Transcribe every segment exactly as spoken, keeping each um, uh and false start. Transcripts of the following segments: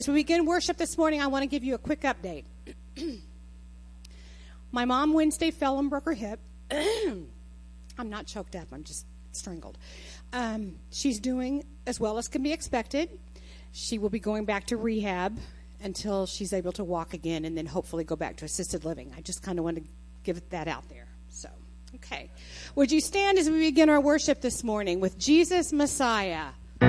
As we begin worship this morning, I want to give you a quick update. My mom Wednesday fell and broke her hip. I'm not choked up. I'm just strangled. Um, she's doing as well as can be expected. She will be going back to rehab until she's able to walk again and then hopefully go back to assisted living. I just kind of want to give that out there. So, okay. Would you stand as we begin our worship this morning with Jesus Messiah?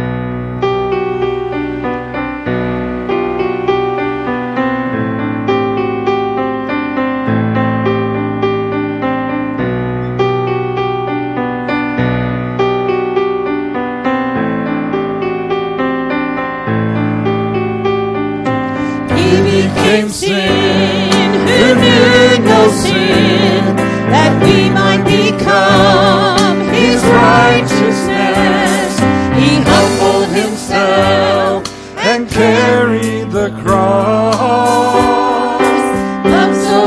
Became sin, who knew no sin, that we might become his righteousness. He humbled himself and carried the cross. Love so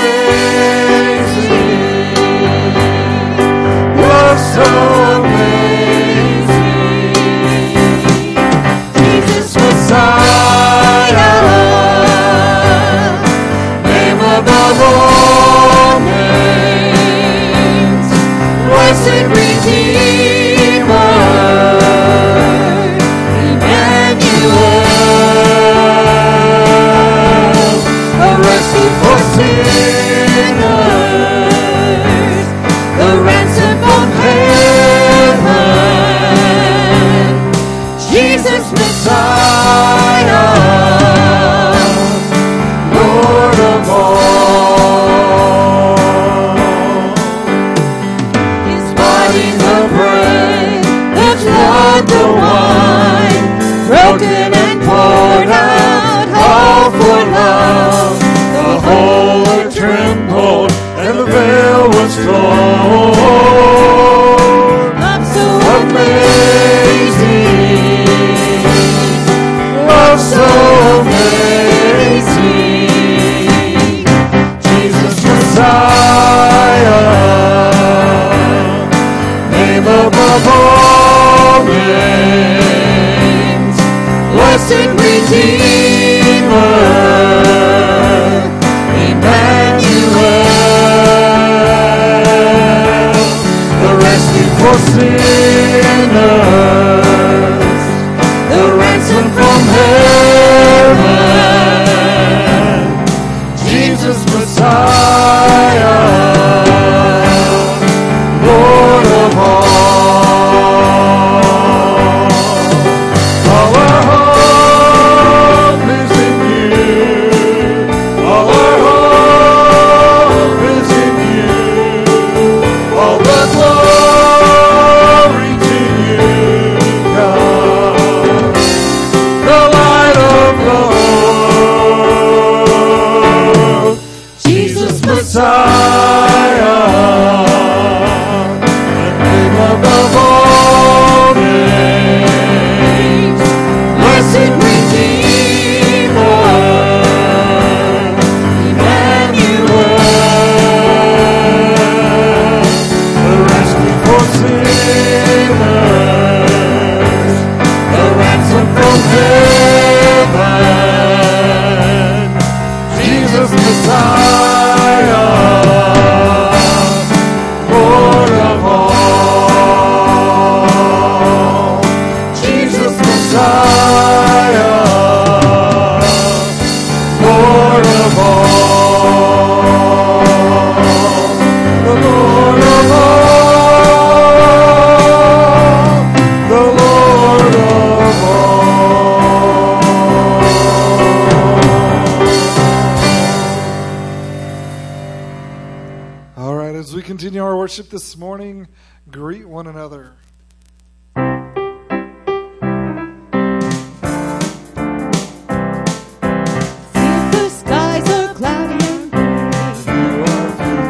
amazing, love so amazing. Jesus Messiah, above all names, blessed Redeemer, Emmanuel, a rescue for sinners, the ransom from heaven, Jesus Messiah, Lord of all. The wine, broken and poured out, all for love. The whole earth trembled, and the veil was torn. Love so amazing, love so amazing. Jesus Messiah, name above all names, blessed Redeemer, Emmanuel, the rescue for sinners, the ransom from heaven, Jesus Messiah, Lord of all. Messiah, the name above all names, blessed Redeemer, Emmanuel, the rescue for sinners, the ransom from heaven, Jesus Messiah, Lord of all. Jesus Messiah, Lord of all. The Lord of all. The Lord of all. All right, as we continue our worship this morning, greet one another. If the skies are cloudy and gray, You are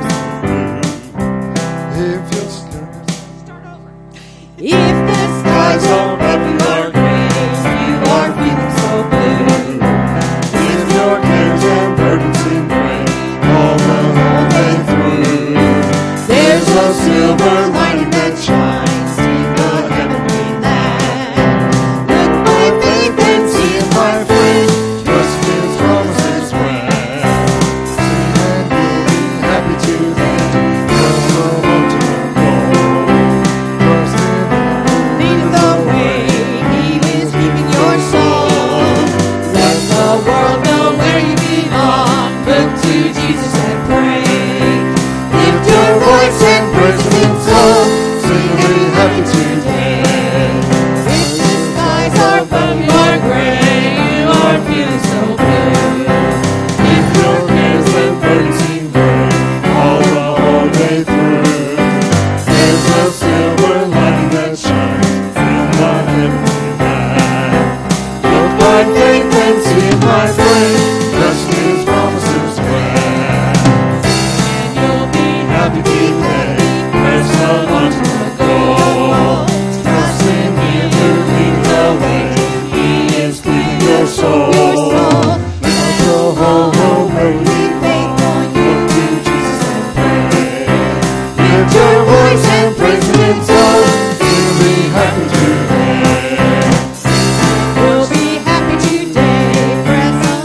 if your start over. If the skies are heavy or gray, you are feeling so blue. if your cares and burdens seem great, all the whole day through, There's a silver lining that shines. world know where you belong. Look to Jesus and pray. Lift your voice and praise Him in song. Sing be happy today. If the skies are above you are gray, you are feeling so blue. If your cares and burdens seem great, all the whole day through, there's a silver light that shines in the empty night. Look by faith and see my friend, trust His promises grand. And you'll be happy today, press on to the goal. Trust in Him who leads the way, He is keeping your soul. Not the whole world may be wrong, look to Jesus and pray. Lift your voice and praise Him in song, you'll be happy today. We'll be happy today, press on.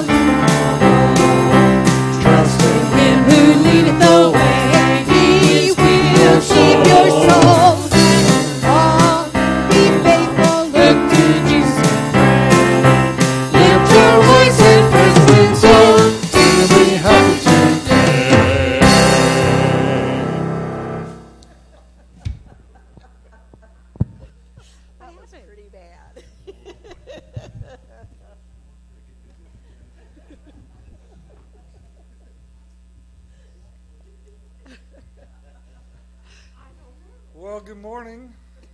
Trust in Him who leadeth the way, He will keep your soul. Oh, be faithful, look to Jesus and pray. Lift your voice and praise Him in song, you'll be happy today. That was pretty bad. Well, good morning.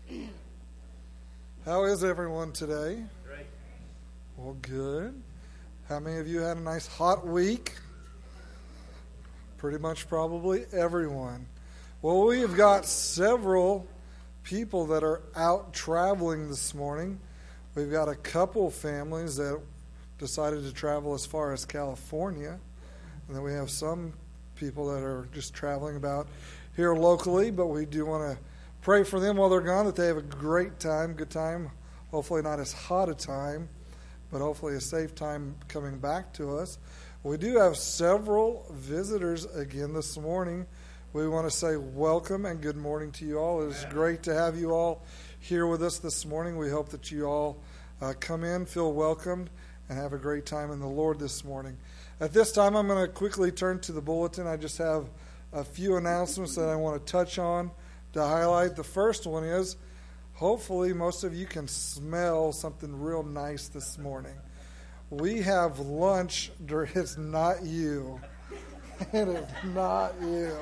How is everyone today? Great. Well, good. How many of you had a nice hot week? Pretty much probably everyone. Well, we have got several people that are out traveling this morning. We've got a couple families that decided to travel as far as California. And then we have some people that are just traveling about here locally, but we do want to pray for them while they're gone, that they have a great time, good time, hopefully not as hot a time, but hopefully a safe time coming back to us. We do have several visitors again this morning. We want to say welcome and good morning to you all. It is great to have you all here with us this morning. We hope that you all uh, come in, feel welcomed, and have a great time in the Lord this morning. At this time, I'm going to quickly turn to the bulletin. I just have a few announcements that I want to touch on to highlight. The first one is, hopefully most of you can smell something real nice this morning. We have lunch. It's not you. It is not you.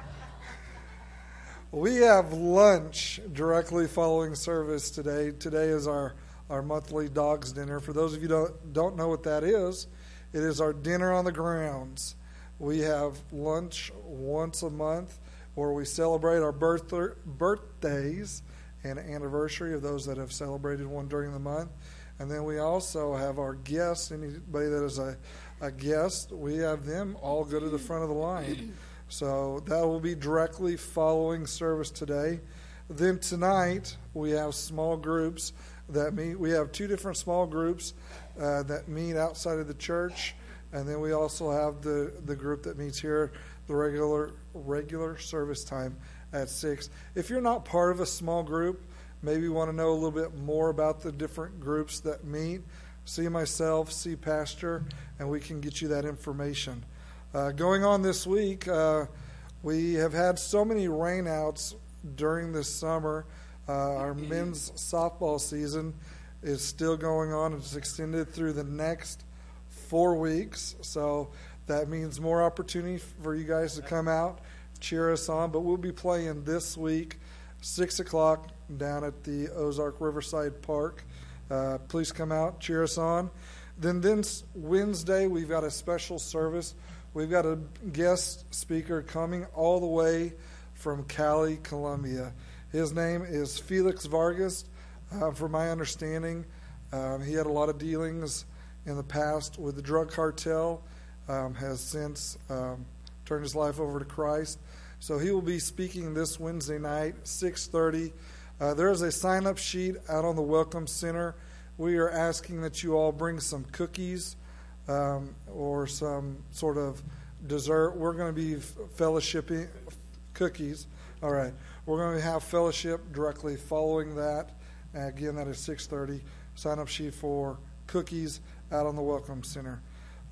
We have lunch directly following service today. Today is our, our monthly Dogs Dinner. For those of you who don't, don't know what that is, it is our dinner on the grounds. We have lunch once a month where we celebrate our birth, birthdays and anniversary of those that have celebrated one during the month. And then we also have our guests. Anybody that is a, a guest, we have them all go to the front of the line. So that will be directly following service today. Then tonight we have small groups that meet. We have two different small groups uh, that meet outside of the church. And then we also have the, the group that meets here, the regular regular service time at six. If you're not part of a small group, maybe you want to know a little bit more about the different groups that meet, see myself, see Pastor, and we can get you that information. Uh, going on this week, uh, we have had so many rainouts during this summer. Uh, our men's softball season is still going on. It's extended through the next four weeks, so that means more opportunity for you guys to come out, cheer us on. But we'll be playing this week, six o'clock, down at the Ozark Riverside Park. Uh, please come out, cheer us on. Then this Wednesday, we've got a special service. We've got a guest speaker coming all the way from Cali, Colombia. His name is Felix Vargas. Uh, from my understanding, um, he had a lot of dealings in the past with the drug cartel, um, has since um, turned his life over to Christ. So he will be speaking this Wednesday night, six thirty. Uh, there is a sign-up sheet out on the Welcome Center. We are asking that you all bring some cookies um, or some sort of dessert. We're going to be fellowshipping cookies. All right. We're going to have fellowship directly following that. Again, that is six thirty. Sign-up sheet for cookies out on the Welcome Center.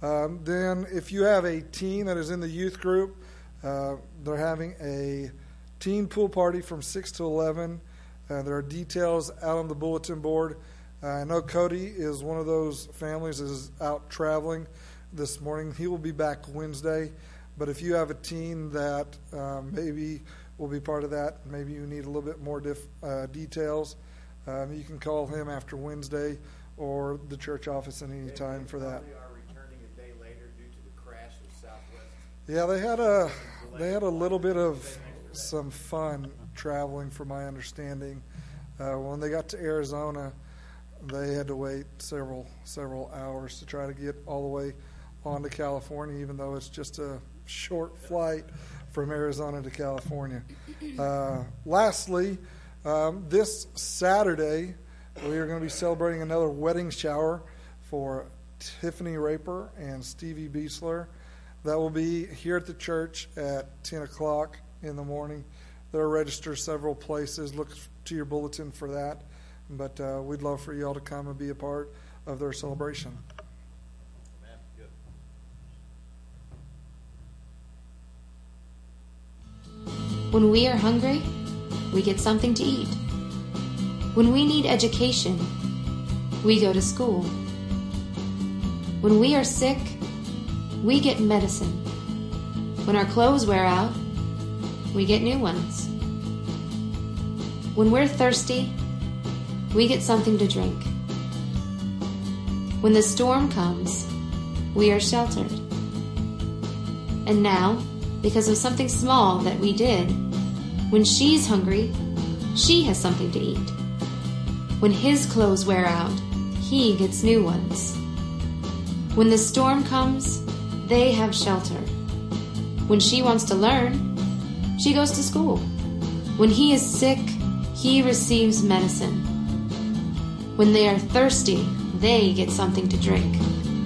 Um, then if you have a teen that is in the youth group, uh, they're having a teen pool party from six to eleven. Uh, there are details out on the bulletin board. Uh, I know Cody is one of those families that is out traveling this morning. He will be back Wednesday. But if you have a teen that um, maybe will be part of that, maybe you need a little bit more dif- uh, details, um, you can call him after Wednesday or the church office at any time for that. Yeah, they had a they had a little bit of some fun traveling, from my understanding. Uh, when they got to Arizona, they had to wait several several hours to try to get all the way on to California, even though it's just a short flight from Arizona to California. Uh, lastly, um, this Saturday, we are going to be celebrating another wedding shower for Tiffany Raper and Stevie Beesler. That will be here at the church at ten o'clock in the morning. There are registered several places. Look to your bulletin for that. But uh, we'd love for you all to come and be a part of their celebration. When we are hungry, we get something to eat. When we need education, we go to school. When we are sick, we get medicine. When our clothes wear out, we get new ones. When we're thirsty, we get something to drink. When the storm comes, we are sheltered. And now, because of something small that we did, when she's hungry, she has something to eat. When his clothes wear out, he gets new ones. When the storm comes, they have shelter. When she wants to learn, she goes to school. When he is sick, he receives medicine. When they are thirsty, they get something to drink.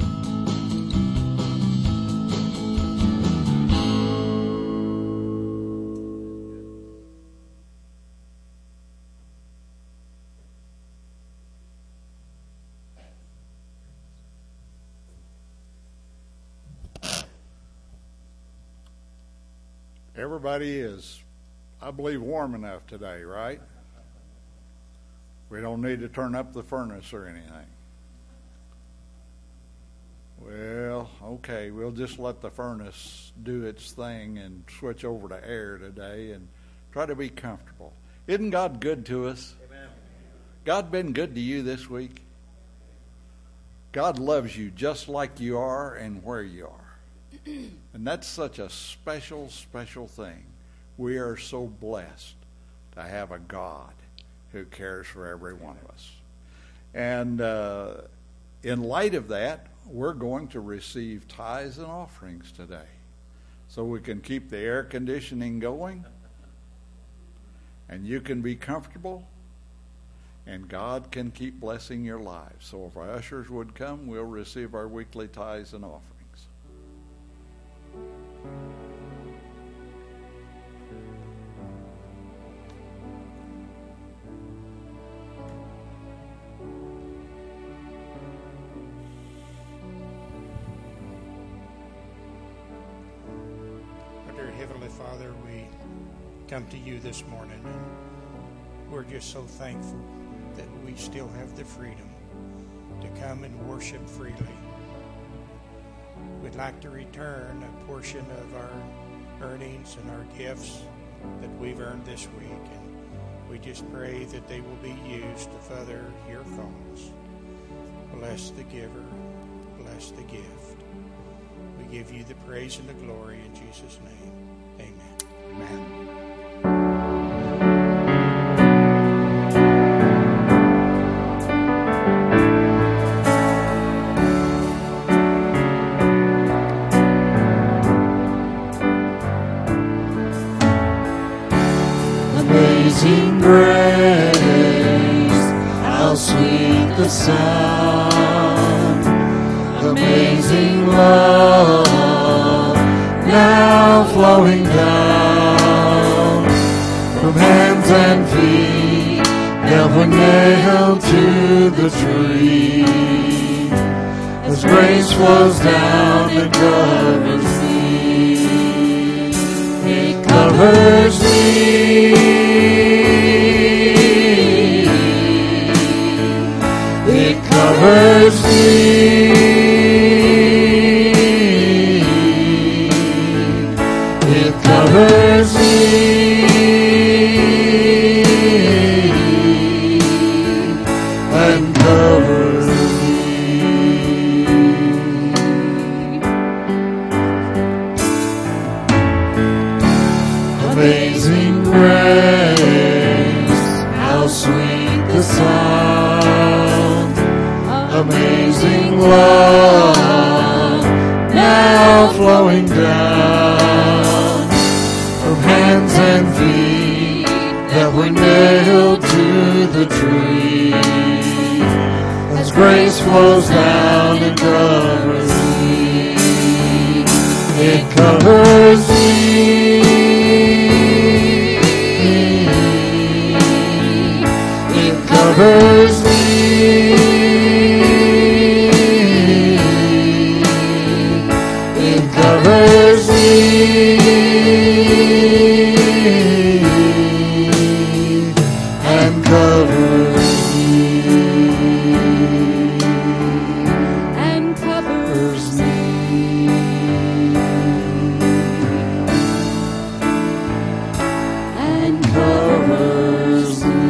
Everybody is, I believe, warm enough today, right? We don't need to turn up the furnace or anything. Well, okay, we'll just let the furnace do its thing and switch over to air today and try to be comfortable. Isn't God good to us? Amen. God been good to you this week? God loves you just like you are and where you are. And that's such a special, special thing. We are so blessed to have a God who cares for every one of us. And uh, in light of that, we're going to receive tithes and offerings today so we can keep the air conditioning going and you can be comfortable and God can keep blessing your lives. So if our ushers would come, we'll receive our weekly tithes and offerings. Dear Heavenly Father, we come to you this morning, and we're just so thankful that we still have the freedom to come and worship freely. We'd like to return a portion of our earnings and our gifts that we've earned this week, and we just pray that they will be used to further your cause. Bless the giver, bless the gift. We give you the praise and the glory in Jesus' name. Amen. Amen. Amazing grace, how sweet the sound. Amazing love, now flowing down from hands and feet, never nailed to the tree, has grace flows down and covers me. It covers me. It covers me. It covers me. And covers me. Amazing grace, how sweet the sound. Amazing love, now flowing down from hands and feet that were nailed to the tree. As grace flows down and covers me, it covers me. It covers me. It covers me. And covers me. And covers me. And covers me.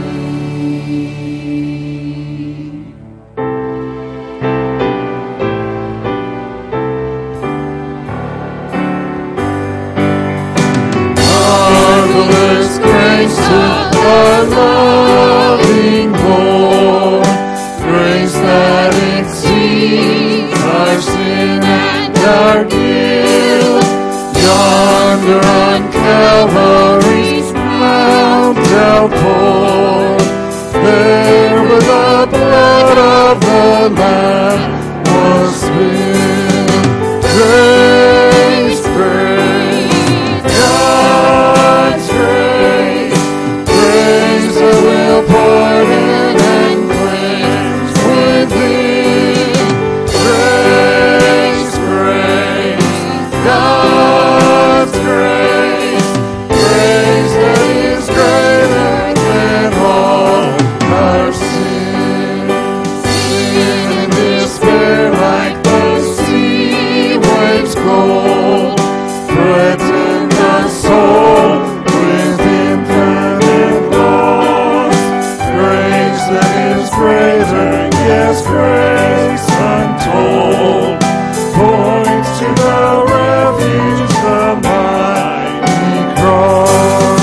Marvelous grace of our loving Lord, grace that exceeds our sin and our guilt. Yonder on Calvary's mount outpoured, there where the blood of the Lamb was spilled. Grace, grace, God's grace, grace that will pardon and cleanse within. Grace, grace, God's grace, grace that is greater than all our sin. Sin and despair like the sea waves cold threaten the soul with infinite loss. Grace that is greater, yes, grace untold, points to the refuge, the mighty cross.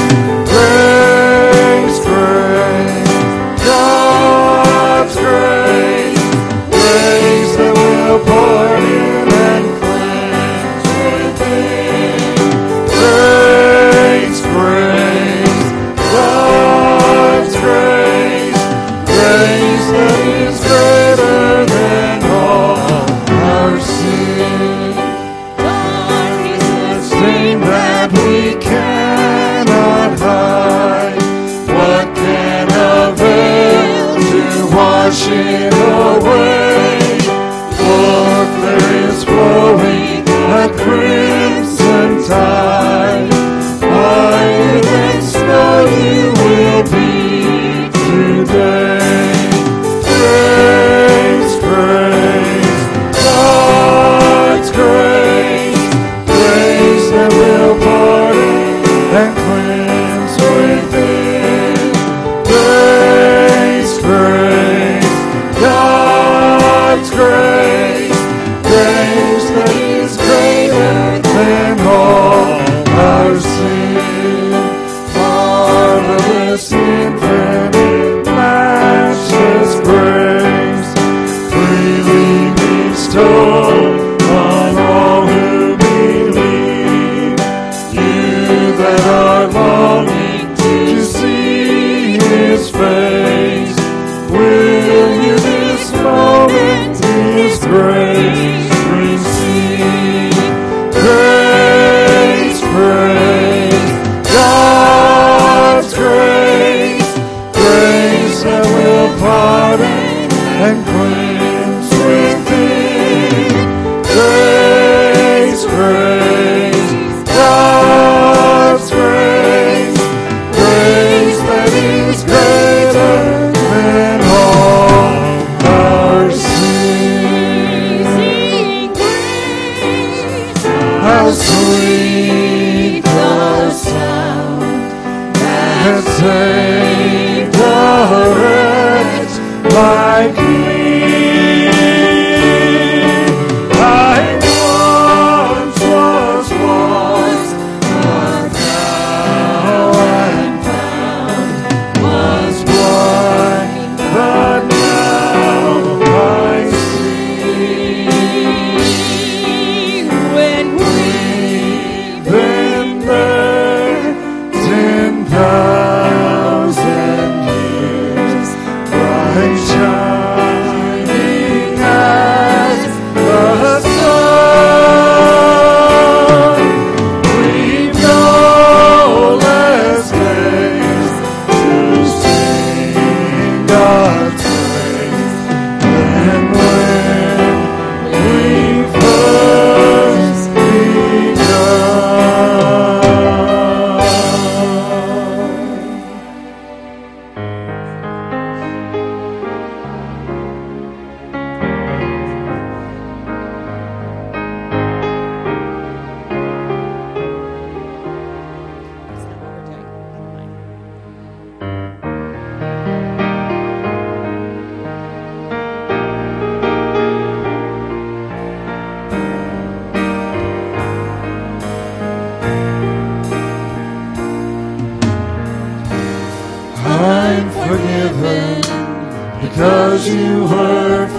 Grace, grace, God's grace, grace that will pardon and cleanse within. Grace, grace, God's grace, grace that is greater than all our sin. Darkness stain that we cannot hide, what can avail to wash it away? Look, there is flowing a crimson tide, whiter than snow you will be today. Grace, grace, God's grace, grace that will pardon and cleanse within. Grace, grace, God.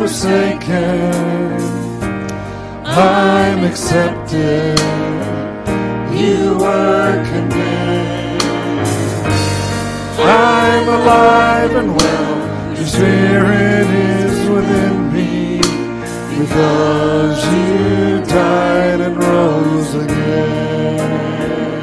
forsaken, I'm accepted. You were condemned. I'm alive and well. Your spirit is within me, because you died and rose again.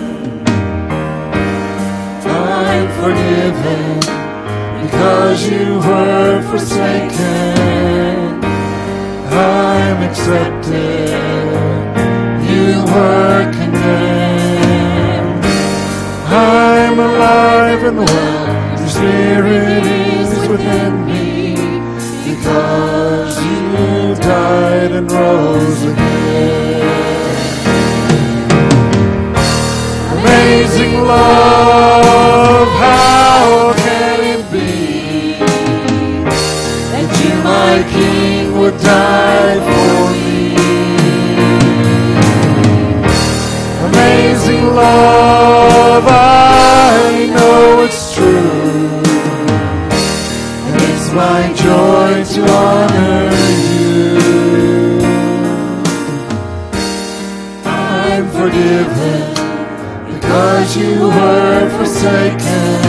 I'm forgiven because you were forsaken. I'm accepted. You were condemned. I'm alive and well. Your spirit is within me, because you died and rose again. Amazing love, how can it be that you, my King, would die for me? Amazing love, I know it's true, and it's my joy to honor you. I'm forgiven because you were forsaken.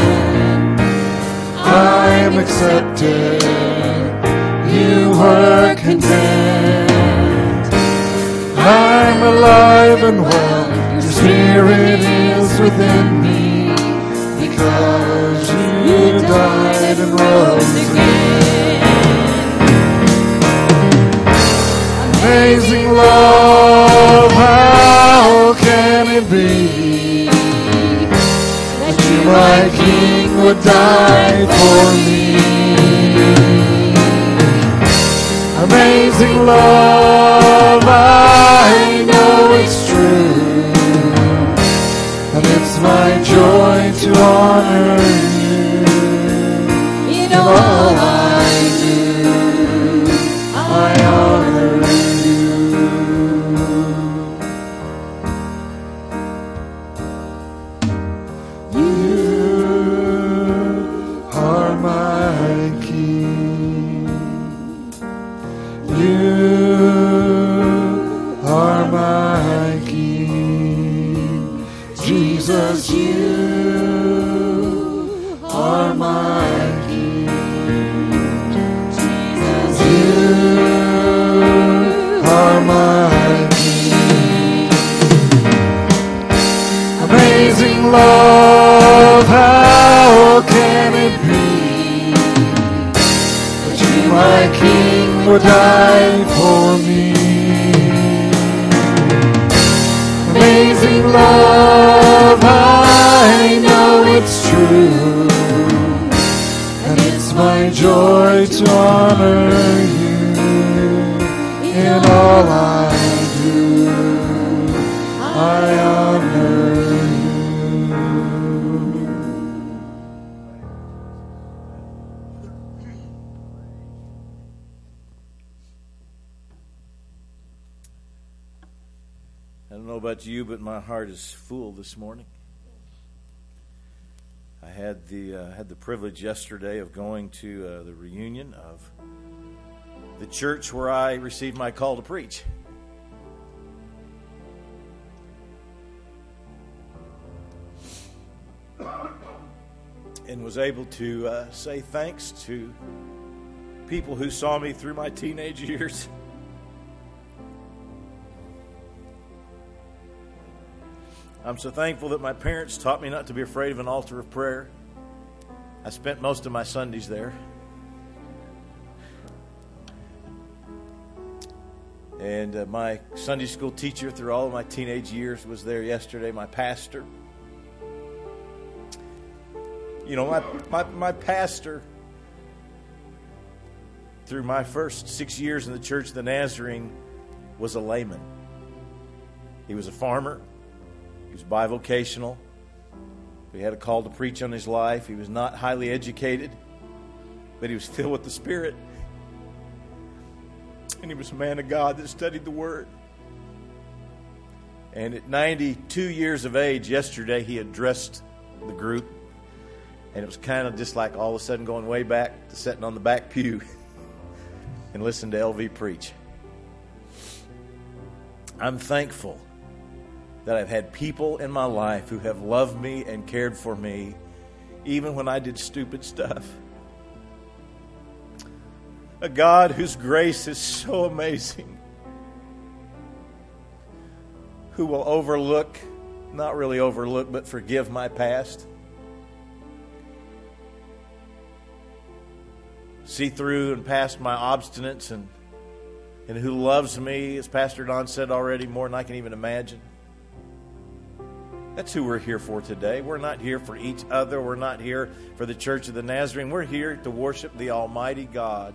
I'm accepted. You were condemned. I'm alive and well. Your spirit is within me, because you died and rose again. Amazing love, how can it be that you, my King, would die for me? Amazing love, I know it's true, and it's my joy to honor you. In all I do, I honor you. You are my King. You are my King. Jesus, you are my King. Jesus, you are my King. Amazing love, how can it be that you, my King, would die for me? Amazing love, I know it's true, and it's my joy to honor you. In all I do, I honor you. I don't know about you, but my heart is full this morning. I had the uh, had the privilege yesterday of going to uh, the reunion of the church where I received my call to preach. And was able to uh, say thanks to people who saw me through my teenage years. I'm so thankful that my parents taught me not to be afraid of an altar of prayer. I spent most of my Sundays there. And uh, my Sunday school teacher through all of my teenage years was there yesterday, my pastor. You know, my, my, my pastor, through my first six years in the Church of the Nazarene, was a layman. He was a farmer. He was bivocational. He had a call to preach on his life. He was not highly educated, but he was filled with the Spirit. And he was a man of God that studied the Word. And at ninety-two years of age, yesterday, he addressed the group. And it was kind of just like all of a sudden going way back to sitting on the back pew. and listen to L V preach. I'm thankful that I've had people in my life who have loved me and cared for me even when I did stupid stuff. A God whose grace is so amazing, who will overlook, not really overlook, but forgive my past. See through and past my obstinance, and, and who loves me, as Pastor Don said already, more than I can even imagine. That's who we're here for today. We're not here for each other. We're not here for the Church of the Nazarene. We're here to worship the Almighty God.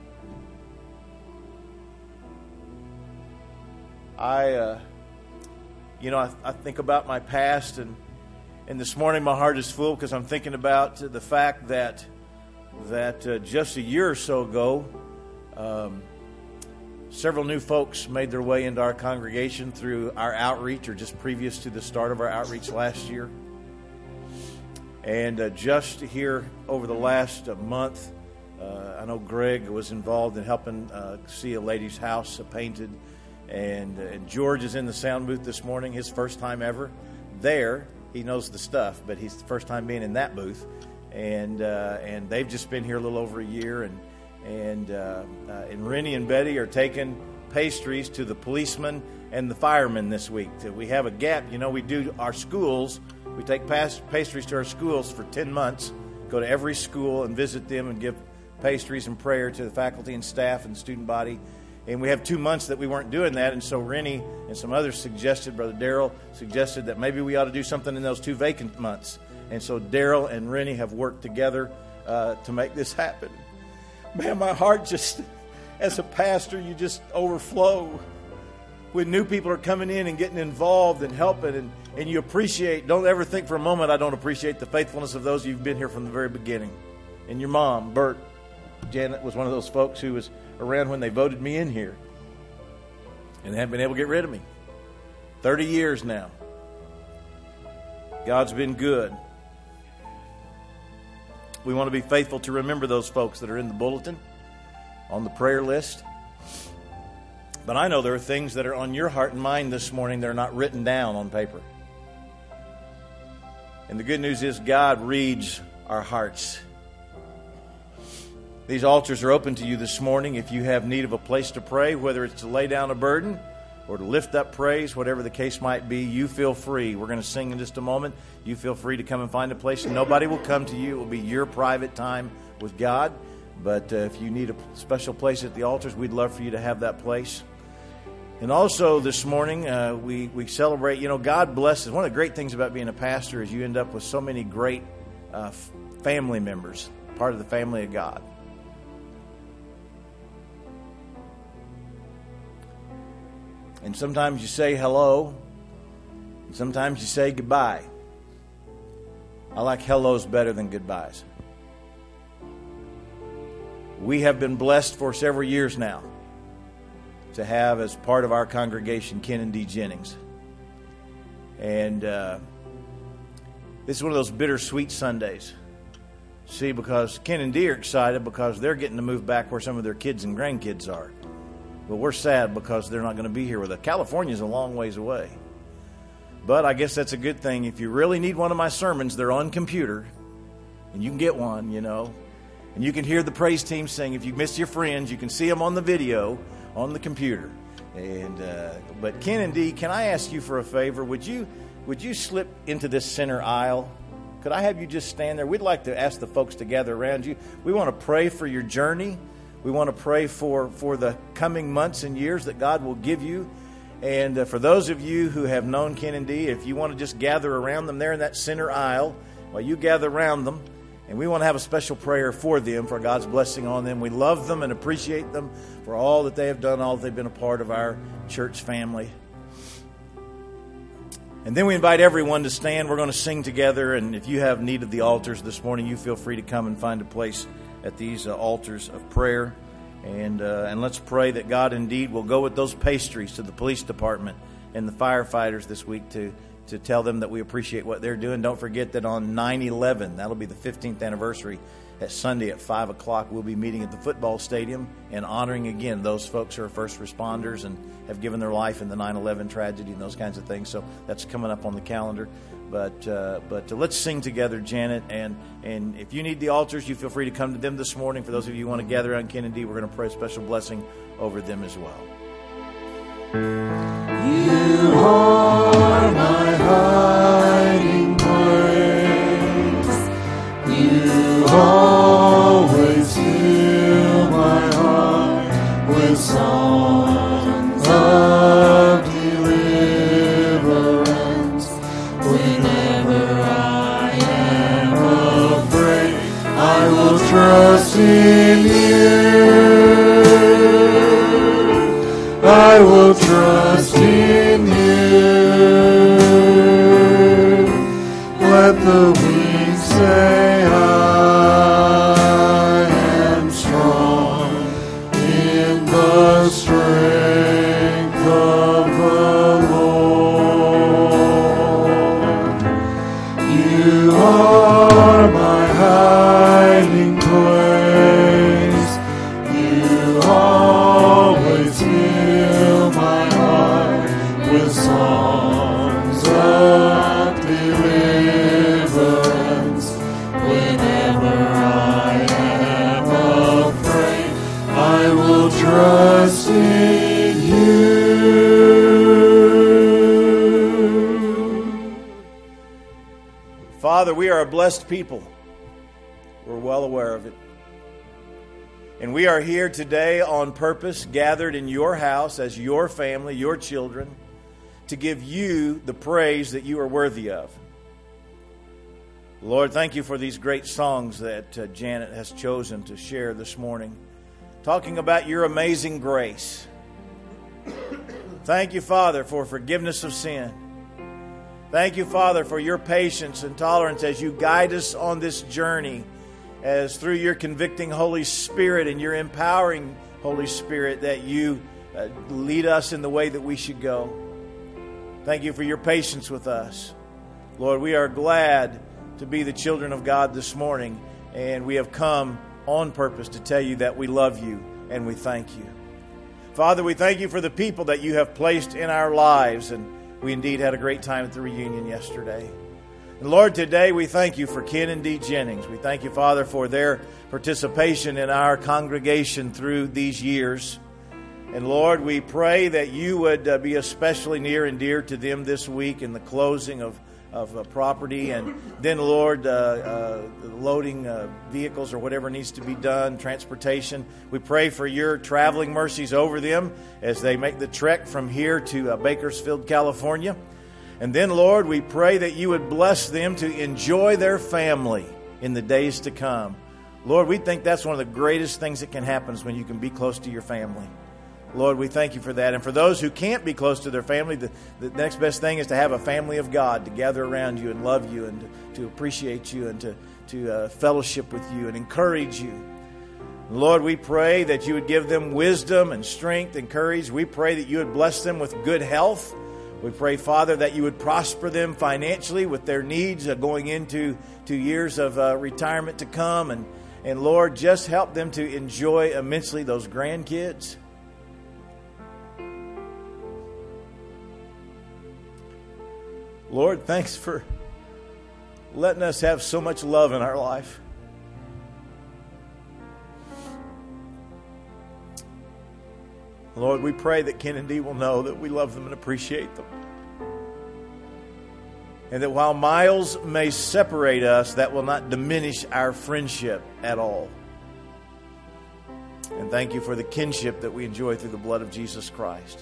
I, uh, you know, I, I think about my past, and and this morning my heart is full because I'm thinking about the fact that that uh, just a year or so ago, um, several new folks made their way into our congregation through our outreach, or just previous to the start of our outreach last year. And uh, just here over the last uh, month, uh, I know Greg was involved in helping uh, see a lady's house uh, painted. And, uh, and George is in the sound booth this morning, his first time ever there. He knows the stuff, but he's the first time being in that booth. And uh, and they've just been here a little over a year. And and uh, uh, and Rennie and Betty are taking pastries to the policemen and the firemen this week. We have a gap. You know, we do our schools. We take past pastries to our schools for ten months, go to every school and visit them and give pastries and prayer to the faculty and staff and the student body. And we have two months that we weren't doing that, and so Rennie and some others suggested, Brother Darrell suggested that maybe we ought to do something in those two vacant months. And so Darrell and Rennie have worked together uh, to make this happen. Man, my heart just, as a pastor, you just overflow when new people are coming in and getting involved and helping, and, and you appreciate, don't ever think for a moment I don't appreciate the faithfulness of those who've been here from the very beginning. And your mom, Bert, Janet was one of those folks who was around when they voted me in here and haven't been able to get rid of me. thirty years now. God's been good. We want to be faithful to remember those folks that are in the bulletin, on the prayer list. But I know there are things that are on your heart and mind this morning that are not written down on paper. And the good news is God reads our hearts. These altars are open to you this morning if you have need of a place to pray, whether it's to lay down a burden or to lift up praise, whatever the case might be. You feel free. We're going to sing in just a moment. You feel free to come and find a place, and nobody will come to you. It will be your private time with God. But uh, if you need a special place at the altars, we'd love for you to have that place. And also this morning, uh, we, we celebrate, you know, God blesses. One of the great things about being a pastor is you end up with so many great uh, family members, part of the family of God. And sometimes you say hello, and sometimes you say goodbye. I like hellos better than goodbyes. We have been blessed for several years now to have as part of our congregation Ken and Dee Jennings. And uh, this is one of those bittersweet Sundays. See, because Ken and Dee are excited because they're getting to move back where some of their kids and grandkids are. But we're sad because they're not going to be here with us. California's a long ways away. But I guess that's a good thing. If you really need one of my sermons, they're on computer. And you can get one, you know. And you can hear the praise team sing. If you miss your friends, you can see them on the video on the computer. And uh, but Ken and Dee, can I ask you for a favor? Would you would you slip into this center aisle? Could I have you just stand there? We'd like to ask the folks to gather around you. We want to pray for your journey. We want to pray for, for the coming months and years that God will give you. And uh, for those of you who have known Ken and Dee, if you want to just gather around them there in that center aisle, well, you gather around them. And we want to have a special prayer for them, for God's blessing on them. We love them and appreciate them for all that they have done, all that they've been a part of our church family. And then we invite everyone to stand. We're going to sing together. And if you have need of the altars this morning, you feel free to come and find a place at these uh, altars of prayer. And uh, and let's pray that God indeed will go with those pastries to the police department and the firefighters this week to, to tell them that we appreciate what they're doing. Don't forget that on nine eleven, that'll be the fifteenth anniversary That Sunday at five o'clock, we'll be meeting at the football stadium and honoring again those folks who are first responders and have given their life in the nine eleven tragedy and those kinds of things. So that's coming up on the calendar. But uh, but uh, let's sing together, Janet. And, and if you need the altars, you feel free to come to them this morning. For those of you who want to gather on Ken and Dee, we're going to pray a special blessing over them as well. You are my hiding place. You always fill my heart with songs of deliverance. Whenever I am afraid, I will trust in you. I will trust in you. Let the weak say I am strong in the strength of the Lord. You are my hiding place. You always fill my heart with songs of deliverance. Whenever I am afraid, I will trust in you. Father, we are a blessed people. We're well aware of it. And we are here today on purpose, gathered in your house as your family, your children, to give you the praise that you are worthy of. Lord, thank you for these great songs that uh, Janet has chosen to share this morning, talking about your amazing grace. Thank you, Father, for forgiveness of sin. Thank you, Father, for your patience and tolerance as you guide us on this journey, as through your convicting Holy Spirit and your empowering Holy Spirit that you uh, lead us in the way that we should go. Thank you for your patience with us. Lord, we are glad to be the children of God this morning, and we have come on purpose to tell you that we love you and we thank you. Father, we thank you for the people that you have placed in our lives, and we indeed had a great time at the reunion yesterday. And Lord, today we thank you for Ken and Dee Jennings. We thank you, Father, for their participation in our congregation through these years. And Lord, we pray that you would uh, be especially near and dear to them this week in the closing of, of uh, property. And then, Lord, uh, uh, loading uh, vehicles or whatever needs to be done, transportation. We pray for your traveling mercies over them as they make the trek from here to uh, Bakersfield, California. And then, Lord, we pray that you would bless them to enjoy their family in the days to come. Lord, we think that's one of the greatest things that can happen is when you can be close to your family. Lord, we thank you for that. And for those who can't be close to their family, the, the next best thing is to have a family of God to gather around you and love you and to, to appreciate you and to, to uh, fellowship with you and encourage you. Lord, we pray that you would give them wisdom and strength and courage. We pray that you would bless them with good health. We pray, Father, that you would prosper them financially with their needs uh, going into two years of uh, retirement to come. And, and, Lord, just help them to enjoy immensely those grandkids. Lord, thanks for letting us have so much love in our life. Lord, we pray that Ken and Dee will know that we love them and appreciate them. And that while miles may separate us, that will not diminish our friendship at all. And thank you for the kinship that we enjoy through the blood of Jesus Christ.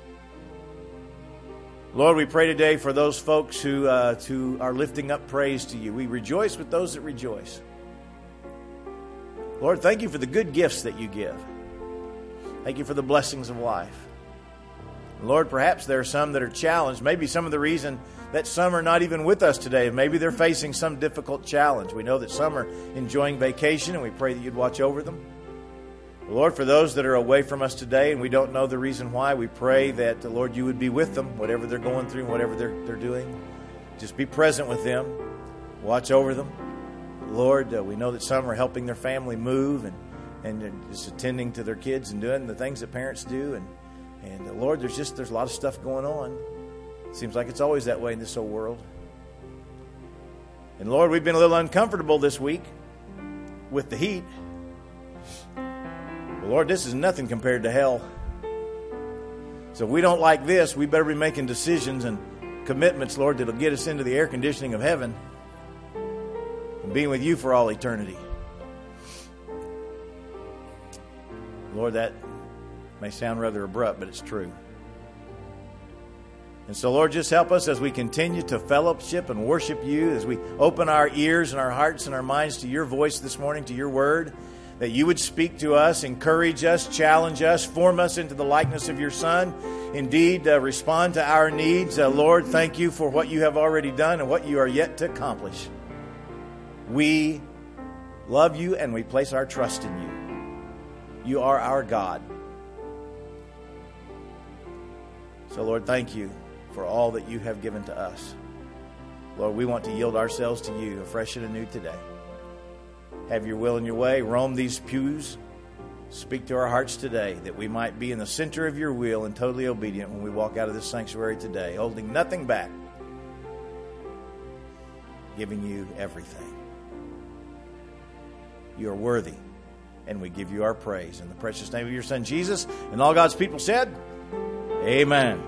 Lord, we pray today for those folks who, uh, who are lifting up praise to you. We rejoice with those that rejoice. Lord, thank you for the good gifts that you give. Thank you for the blessings of life. Lord, perhaps there are some that are challenged. Maybe some of the reason that some are not even with us today, maybe they're facing some difficult challenge. We know that some are enjoying vacation, and we pray that you'd watch over them. Lord, for those that are away from us today and we don't know the reason why, we pray that, Lord, you would be with them, whatever they're going through, whatever they're, they're doing. Just be present with them. Watch over them. Lord, uh, we know that some are helping their family move and, and they're just attending to their kids and doing the things that parents do. And, and uh, Lord, there's just there's a lot of stuff going on. Seems like it's always that way in this old world. And Lord, we've been a little uncomfortable this week with the heat. But Lord, this is nothing compared to hell. So if we don't like this, we better be making decisions and commitments, Lord, that'll get us into the air conditioning of heaven and being with you for all eternity. Lord, that may sound rather abrupt, but it's true. And so, Lord, just help us as we continue to fellowship and worship you, as we open our ears and our hearts and our minds to your voice this morning, to your word, that you would speak to us, encourage us, challenge us, form us into the likeness of your Son. Indeed, uh, respond to our needs. Uh, Lord, thank you for what you have already done and what you are yet to accomplish. We love you and we place our trust in you. You are our God. So, Lord, thank you for all that you have given to us. Lord, we want to yield ourselves to you afresh and anew today. Have your will and your way. Roam these pews. Speak to our hearts today that we might be in the center of your will and totally obedient when we walk out of this sanctuary today, holding nothing back, giving you everything. You are worthy, and we give you our praise. In the precious name of your Son, Jesus, and all God's people said, amen.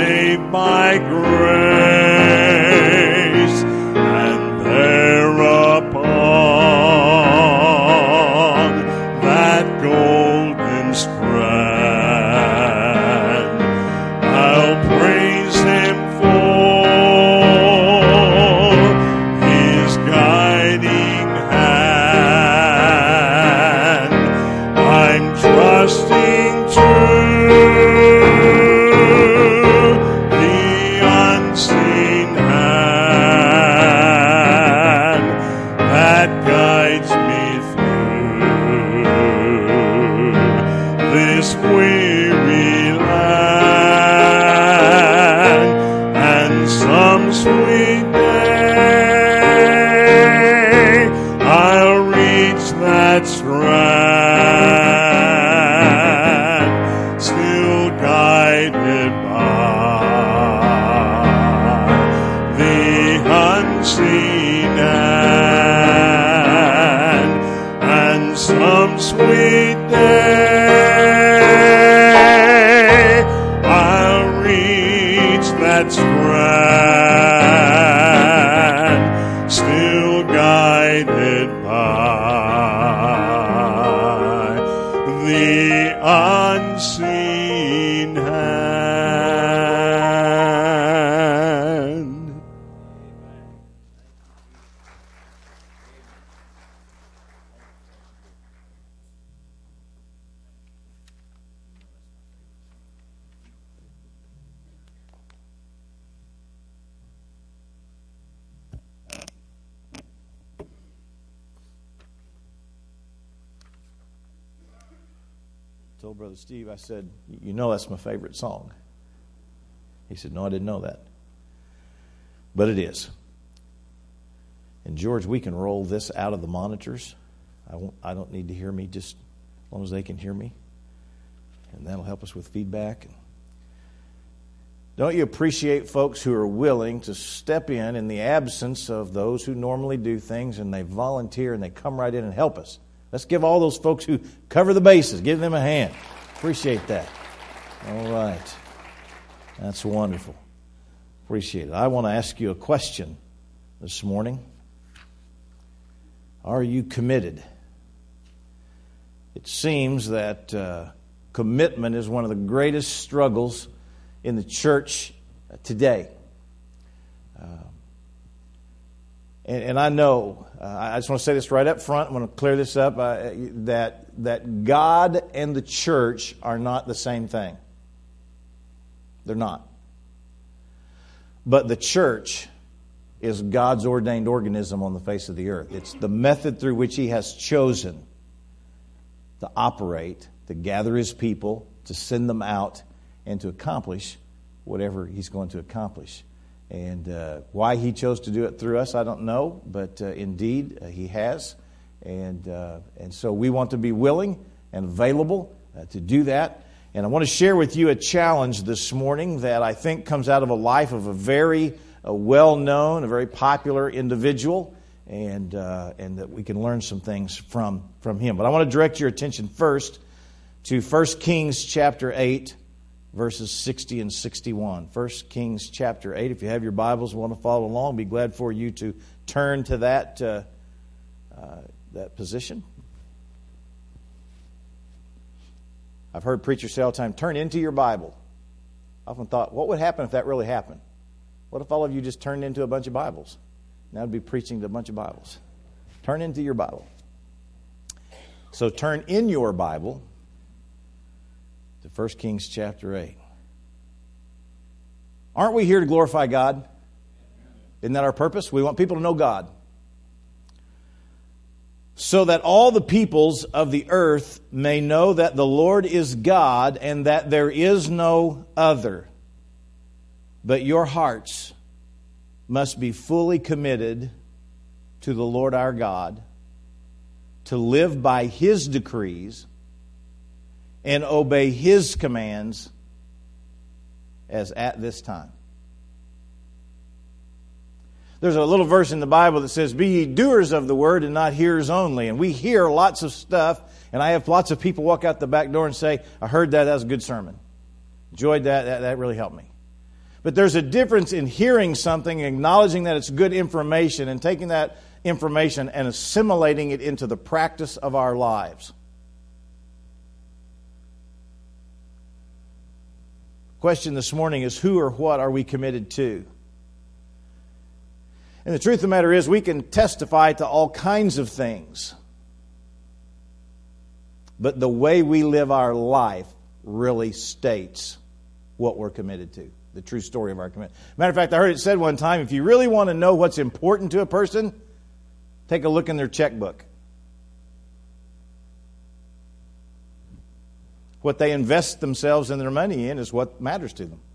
By grace, and there that's grand, still guided by the unseen hand. I told Brother Steve, I said, you know that's my favorite song. He said, no, I didn't know that. But it is. And George, we can roll this out of the monitors. I won't, I don't need to hear me, just as long as they can hear me. And that'll help us with feedback. Don't you appreciate folks who are willing to step in in the absence of those who normally do things, and they volunteer and they come right in and help us? Let's give all those folks who cover the bases, give them a hand. Appreciate that. All right. That's wonderful. Appreciate it. I want to ask you a question this morning. Are you committed? It seems that uh, commitment is one of the greatest struggles in the church today. Uh, and, and I know, uh, I just want to say this right up front. I want to clear this up, uh, that, that God and the church are not the same thing. They're not. But the church is God's ordained organism on the face of the earth. It's the method through which He has chosen to operate, to gather His people, to send them out, and to accomplish whatever He's going to accomplish. And uh, why He chose to do it through us, I don't know, but uh, indeed uh, He has. And uh, and so we want to be willing and available uh, to do that. And I want to share with you a challenge this morning that I think comes out of a life of a very uh, well-known, a very popular individual, and uh, and that we can learn some things from, from him. But I want to direct your attention first to First Kings chapter eight, verses sixty and sixty-one. First Kings chapter eight. If you have your Bibles and want to follow along, I'd be glad for you to turn to that uh, uh, that position. I've heard preachers say all the time, turn into your Bible. I often thought, what would happen if that really happened? What if all of you just turned into a bunch of Bibles? Now I'd be preaching to a bunch of Bibles. Turn into your Bible. So turn in your Bible to First Kings chapter eight. Aren't we here to glorify God? Isn't that our purpose? We want people to know God. So that all the peoples of the earth may know that the Lord is God and that there is no other. But your hearts must be fully committed to the Lord our God, to live by His decrees and obey His commands as at this time. There's a little verse in the Bible that says, be ye doers of the word and not hearers only. And we hear lots of stuff, and I have lots of people walk out the back door and say, I heard that, that was a good sermon. Enjoyed that, that, that really helped me. But there's a difference in hearing something, acknowledging that it's good information, and taking that information and assimilating it into the practice of our lives. Question this morning is, who or what are we committed to? And the truth of the matter is, we can testify to all kinds of things. But the way we live our life really states what we're committed to. The true story of our commitment. Matter of fact, I heard it said one time, if you really want to know what's important to a person, take a look in their checkbook. What they invest themselves and their money in is what matters to them.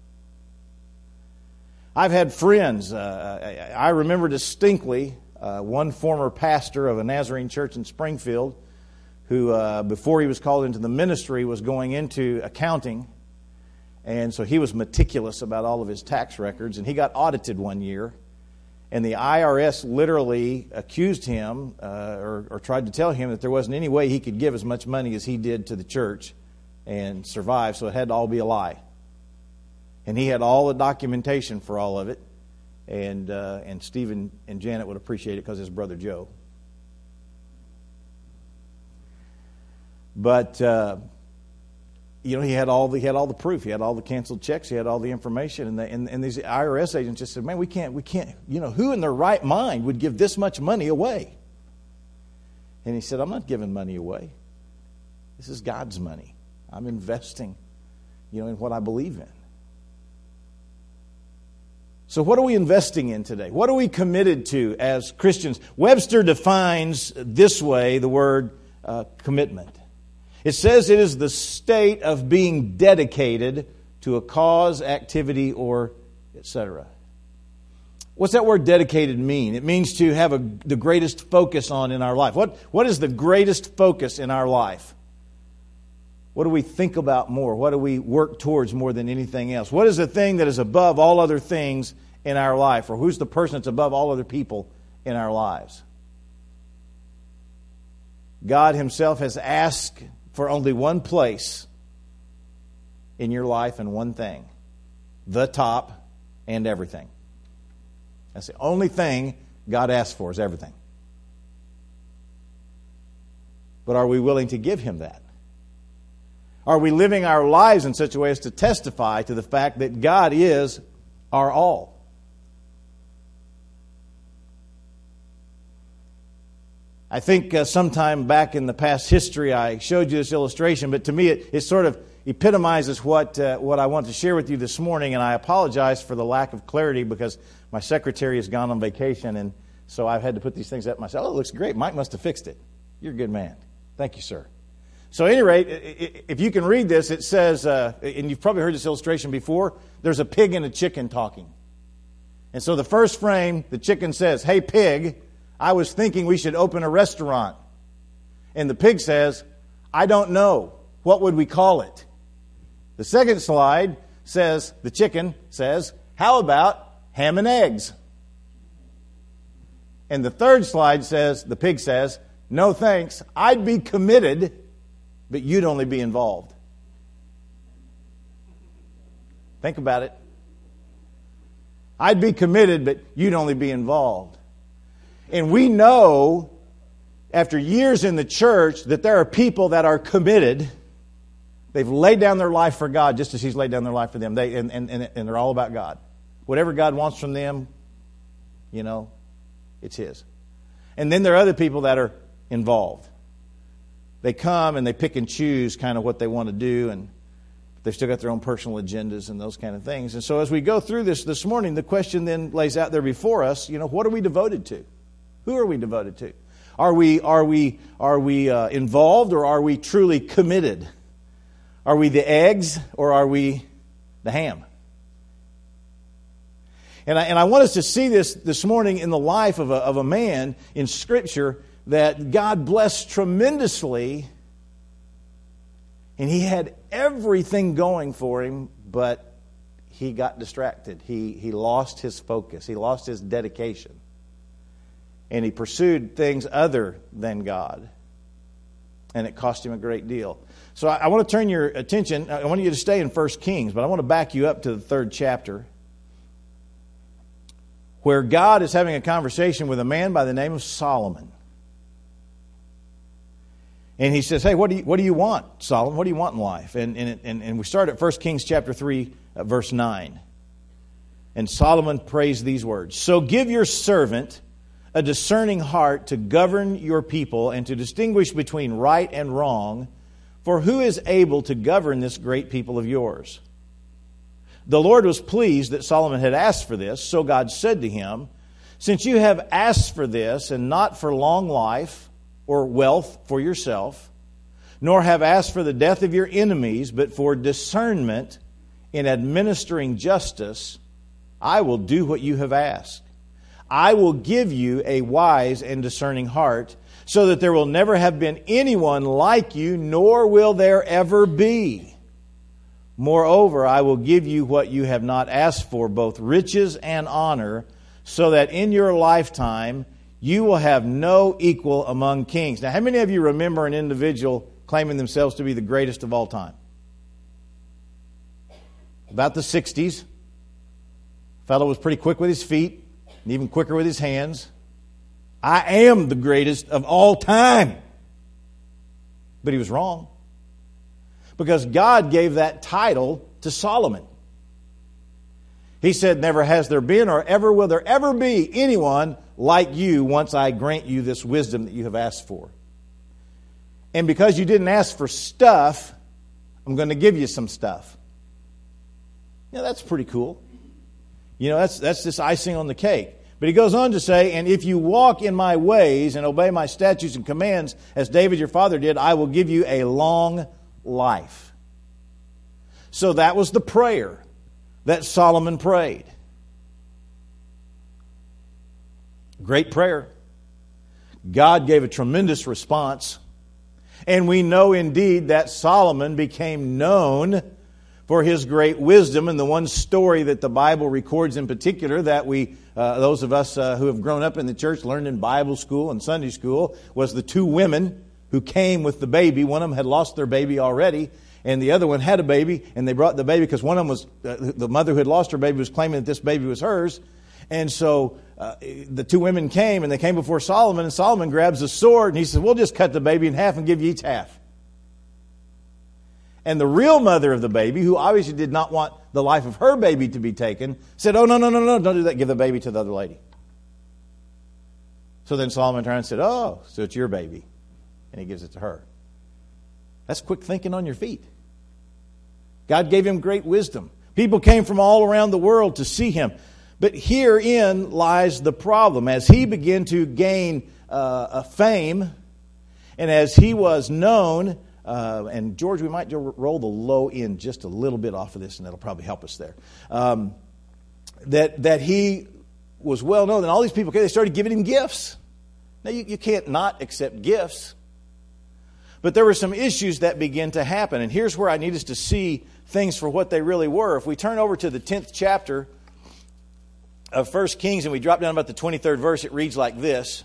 I've had friends, uh, I remember distinctly uh, one former pastor of a Nazarene church in Springfield who, uh, before he was called into the ministry, was going into accounting. And so he was meticulous about all of his tax records. And he got audited one year. And the I R S literally accused him uh, or, or tried to tell him that there wasn't any way he could give as much money as he did to the church and survive. So it had to all be a lie. And he had all the documentation for all of it. And uh, and Stephen and Janet would appreciate it because his brother Joe. But uh, you know, he had all the he had all the proof. He had all the canceled checks. He had all the information. And, they, and and these I R S agents just said, "Man, we can't we can't. You know, who in their right mind would give this much money away?" And he said, "I'm not giving money away. This is God's money. I'm investing, you know, in what I believe in." So what are we investing in today? What are we committed to as Christians? Webster defines this way the word uh, commitment. It says it is the state of being dedicated to a cause, activity, or et cetera. What's that word dedicated mean? It means to have a, the greatest focus on in our life. What, what is the greatest focus in our life? What do we think about more? What do we work towards more than anything else? What is the thing that is above all other things in our life? Or who's the person that's above all other people in our lives? God Himself has asked for only one place in your life and one thing. The top and everything. That's the only thing God asks for is everything. But are we willing to give Him that? Are we living our lives in such a way as to testify to the fact that God is our all? I think uh, sometime back in the past history I showed you this illustration, but to me it, it sort of epitomizes what uh, what I want to share with you this morning, and I apologize for the lack of clarity because my secretary has gone on vacation, and so I've had to put these things up myself. Oh, it looks great. Mike must have fixed it. You're a good man. Thank you, sir. So at any rate, if you can read this, it says, uh, and you've probably heard this illustration before, there's a pig and a chicken talking. And so the first frame, the chicken says, "Hey, pig, I was thinking we should open a restaurant." And the pig says, "I don't know. What would we call it?" The second slide says, the chicken says, "How about ham and eggs?" And the third slide says, the pig says, "No thanks. I'd be committed, but you'd only be involved." Think about it. I'd be committed, but you'd only be involved. And we know, after years in the church, that there are people that are committed. They've laid down their life for God just as He's laid down their life for them. They, and, and, and they're all about God. Whatever God wants from them, you know, it's His. And then there are other people that are involved. They come and they pick and choose kind of what they want to do, and they've still got their own personal agendas and those kind of things. And so as we go through this this morning, the question then lays out there before us, you know, what are we devoted to? Who are we devoted to? Are we are we are we uh, involved, or are we truly committed? Are we the eggs, or are we the ham? And I, and I want us to see this this morning in the life of a, of a man in Scripture that God blessed tremendously, and he had everything going for him, but he got distracted. He he lost his focus. He lost his dedication. And he pursued things other than God. And it cost him a great deal. So I, I want to turn your attention, I want you to stay in First Kings, but I want to back you up to the third chapter, where God is having a conversation with a man by the name of Solomon. And he says, "Hey, what do you what do you want, Solomon? What do you want in life?" And and and, and we start at First Kings chapter three, uh, verse nine. And Solomon prays these words: "So give your servant a discerning heart to govern your people and to distinguish between right and wrong, for who is able to govern this great people of yours?" The Lord was pleased that Solomon had asked for this, so God said to him, "Since you have asked for this, and not for long life or wealth for yourself, nor have asked for the death of your enemies, but for discernment in administering justice, I will do what you have asked. I will give you a wise and discerning heart, so that there will never have been anyone like you, nor will there ever be. Moreover, I will give you what you have not asked for, both riches and honor, so that in your lifetime you will have no equal among kings." Now, how many of you remember an individual claiming themselves to be the greatest of all time? about the sixties. Fellow was pretty quick with his feet and even quicker with his hands. I am the greatest of all time. But he was wrong. Because God gave that title to Solomon. He said, never has there been or ever will there ever be anyone like you once I grant you this wisdom that you have asked for. And because you didn't ask for stuff, I'm going to give you some stuff. Yeah, that's pretty cool. You know, that's that's just icing on the cake. But he goes on to say, and if you walk in my ways and obey my statutes and commands, as David your father did, I will give you a long life. So that was the prayer that Solomon prayed. Great prayer. God gave a tremendous response. And we know indeed that Solomon became known for his great wisdom. And the one story that the Bible records in particular that we, uh, those of us uh, who have grown up in the church, learned in Bible school and Sunday school, was the two women who came with the baby. One of them had lost their baby already, and the other one had a baby, and they brought the baby because one of them was, uh, the mother who had lost her baby was claiming that this baby was hers. And so uh, the two women came, and they came before Solomon, and Solomon grabs a sword, and he says, we'll just cut the baby in half and give you each half. And the real mother of the baby, who obviously did not want the life of her baby to be taken, said, oh, no, no, no, no, don't do that. Give the baby to the other lady. So then Solomon turned and said, oh, so it's your baby. And he gives it to her. That's quick thinking on your feet. God gave him great wisdom. People came from all around the world to see him. But herein lies the problem. As he began to gain uh, a fame, and as he was known, uh, and George, we might roll the low end just a little bit off of this, and that'll probably help us there. Um, that that he was well known, and all these people, they started giving him gifts. Now, you, you can't not accept gifts. But there were some issues that began to happen. And here's where I need us to see things for what they really were. If we turn over to the tenth chapter of First Kings and we drop down about the twenty-third verse, it reads like this.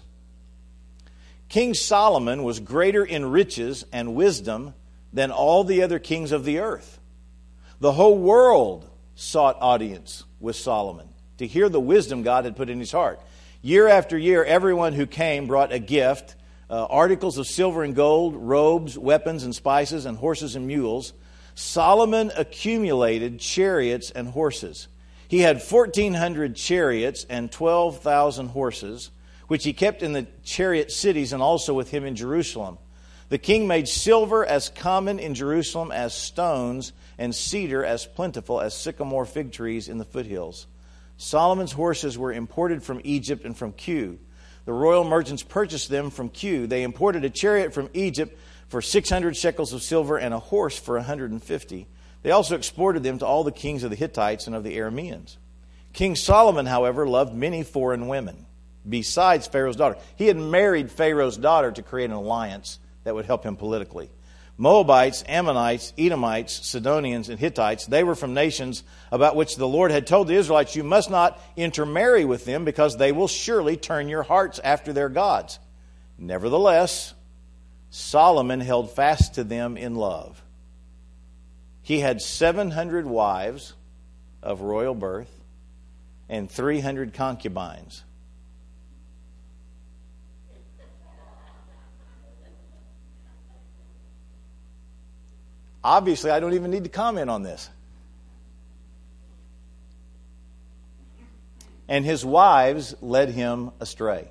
King Solomon was greater in riches and wisdom than all the other kings of the earth. The whole world sought audience with Solomon to hear the wisdom God had put in his heart. Year after year, everyone who came brought a gift. Uh, articles of silver and gold, robes, weapons and spices, and horses and mules. Solomon accumulated chariots and horses. He had fourteen hundred chariots and twelve thousand horses, which he kept in the chariot cities and also with him in Jerusalem. The king made silver as common in Jerusalem as stones, and cedar as plentiful as sycamore fig trees in the foothills. Solomon's horses were imported from Egypt and from Kue. The royal merchants purchased them from Kue. They imported a chariot from Egypt for six hundred shekels of silver and a horse for one hundred fifty. They also exported them to all the kings of the Hittites and of the Arameans. King Solomon, however, loved many foreign women, besides Pharaoh's daughter. He had married Pharaoh's daughter to create an alliance that would help him politically. Moabites, Ammonites, Edomites, Sidonians, and Hittites, they were from nations about which the Lord had told the Israelites, you must not intermarry with them because they will surely turn your hearts after their gods. Nevertheless, Solomon held fast to them in love. He had seven hundred wives of royal birth and three hundred concubines. Obviously, I don't even need to comment on this. And his wives led him astray.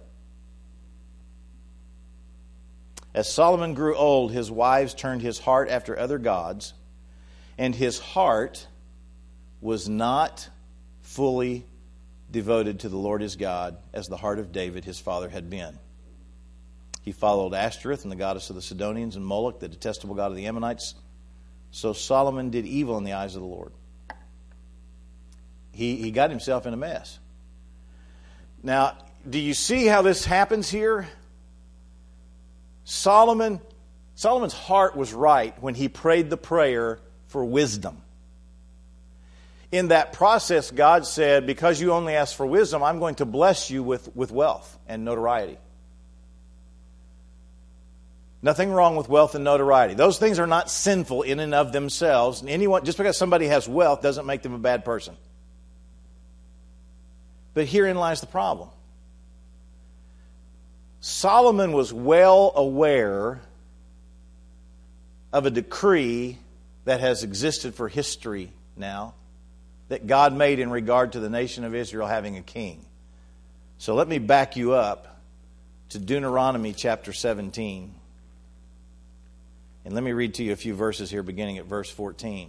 As Solomon grew old, his wives turned his heart after other gods, and his heart was not fully devoted to the Lord his God as the heart of David, his father, had been. He followed Ashtoreth and the goddess of the Sidonians and Moloch, the detestable god of the Ammonites. So Solomon did evil in the eyes of the Lord. He, he got himself in a mess. Now, do you see how this happens here? Solomon, Solomon's heart was right when he prayed the prayer for wisdom. In that process, God said, because you only asked for wisdom, I'm going to bless you with, with wealth and notoriety. Nothing wrong with wealth and notoriety. Those things are not sinful in and of themselves. And anyone, just because somebody has wealth doesn't make them a bad person. But herein lies the problem. Solomon was well aware of a decree that has existed for history now, that God made in regard to the nation of Israel having a king. So let me back you up to Deuteronomy chapter seventeen. And let me read to you a few verses here, beginning at verse fourteen.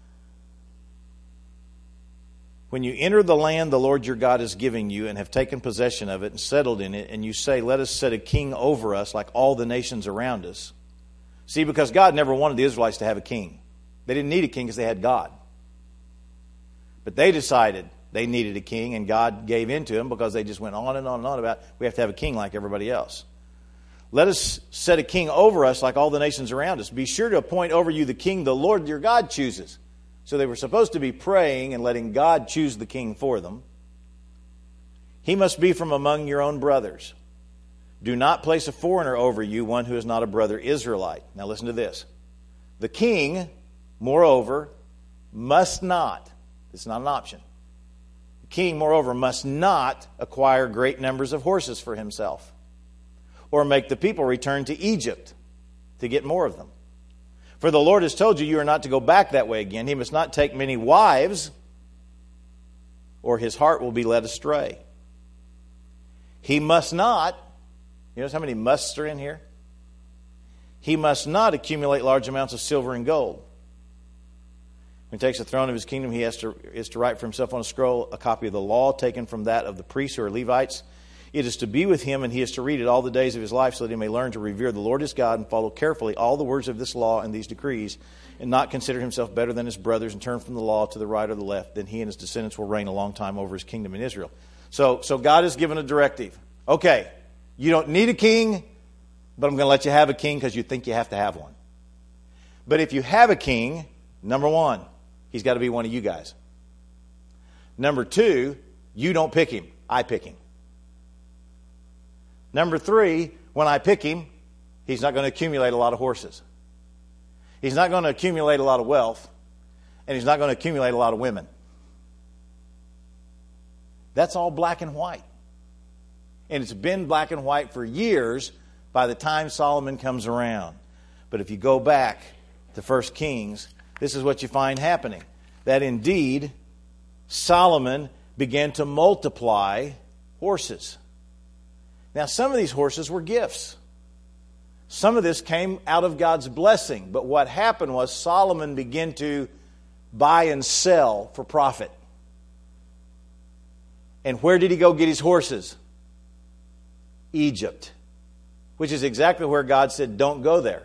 When you enter the land the Lord your God is giving you, and have taken possession of it and settled in it, and you say, let us set a king over us like all the nations around us. See, because God never wanted the Israelites to have a king. They didn't need a king because they had God. But they decided they needed a king, and God gave in to them because they just went on and on and on about, we have to have a king like everybody else. Let us set a king over us like all the nations around us. Be sure to appoint over you the king the Lord your God chooses. So they were supposed to be praying and letting God choose the king for them. He must be from among your own brothers. Do not place a foreigner over you, one who is not a brother Israelite. Now listen to this. The king, moreover, must not, it's not an option. The king, moreover, must not acquire great numbers of horses for himself, or make the people return to Egypt to get more of them. For the Lord has told you, you are not to go back that way again. He must not take many wives, or his heart will be led astray. He must not, you notice how many musts are in here? He must not accumulate large amounts of silver and gold. When he takes the throne of his kingdom, he has to, is to write for himself on a scroll a copy of the law taken from that of the priests who are Levites. It is to be with him, and he is to read it all the days of his life, so that he may learn to revere the Lord his God and follow carefully all the words of this law and these decrees, and not consider himself better than his brothers and turn from the law to the right or the left. Then he and his descendants will reign a long time over his kingdom in Israel. So, so God has given a directive. Okay, you don't need a king, but I'm going to let you have a king because you think you have to have one. But if you have a king, number one, he's got to be one of you guys. Number two, you don't pick him. I pick him. Number three, when I pick him, he's not going to accumulate a lot of horses. He's not going to accumulate a lot of wealth. And he's not going to accumulate a lot of women. That's all black and white. And it's been black and white for years by the time Solomon comes around. But if you go back to First Kings, this is what you find happening. That indeed, Solomon began to multiply horses. Now, some of these horses were gifts. Some of this came out of God's blessing. But what happened was Solomon began to buy and sell for profit. And where did he go get his horses? Egypt. Which is exactly where God said, don't go there.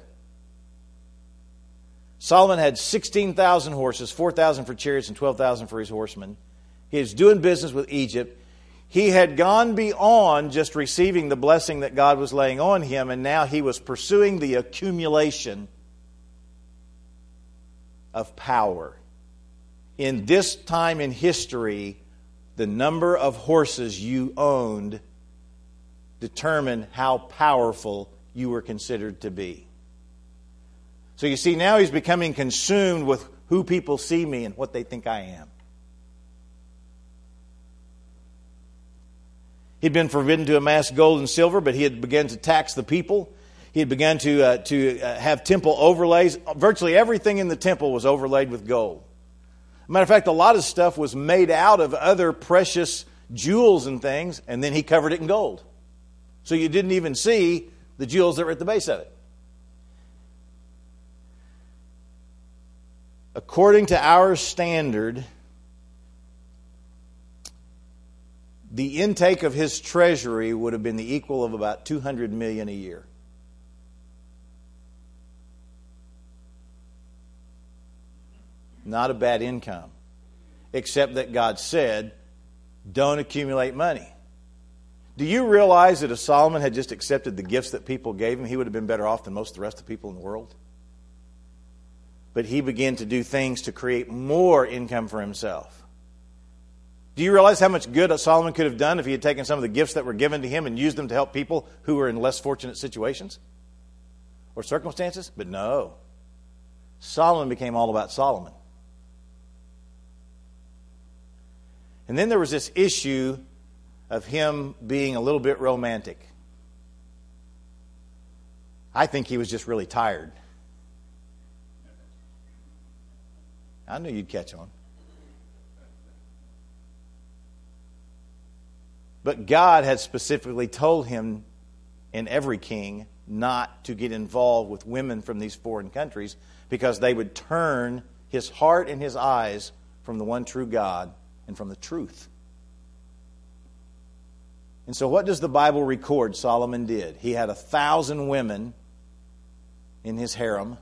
Solomon had sixteen thousand horses, four thousand for chariots and twelve thousand for his horsemen. He was doing business with Egypt. He had gone beyond just receiving the blessing that God was laying on him, and now he was pursuing the accumulation of power. In this time in history, the number of horses you owned determined how powerful you were considered to be. So you see, now he's becoming consumed with who people see me and what they think I am. He'd been forbidden to amass gold and silver, but he had begun to tax the people. He had begun to, uh, to uh, have temple overlays. Virtually everything in the temple was overlaid with gold. Matter of fact, a lot of stuff was made out of other precious jewels and things, and then he covered it in gold. So you didn't even see the jewels that were at the base of it. According to our standard, the intake of his treasury would have been the equal of about two hundred million dollars a year. Not a bad income. Except that God said, don't accumulate money. Do you realize that if Solomon had just accepted the gifts that people gave him, he would have been better off than most of the rest of the people in the world? But he began to do things to create more income for himself. Do you realize how much good Solomon could have done if he had taken some of the gifts that were given to him and used them to help people who were in less fortunate situations? or circumstances, but no. Solomon became all about Solomon. And then there was this issue of him being a little bit romantic. I think he was just really tired. I knew you'd catch on. But God had specifically told him, and every king, not to get involved with women from these foreign countries because they would turn his heart and his eyes from the one true God and from the truth. And so what does the Bible record Solomon did? He had a thousand women in his harem.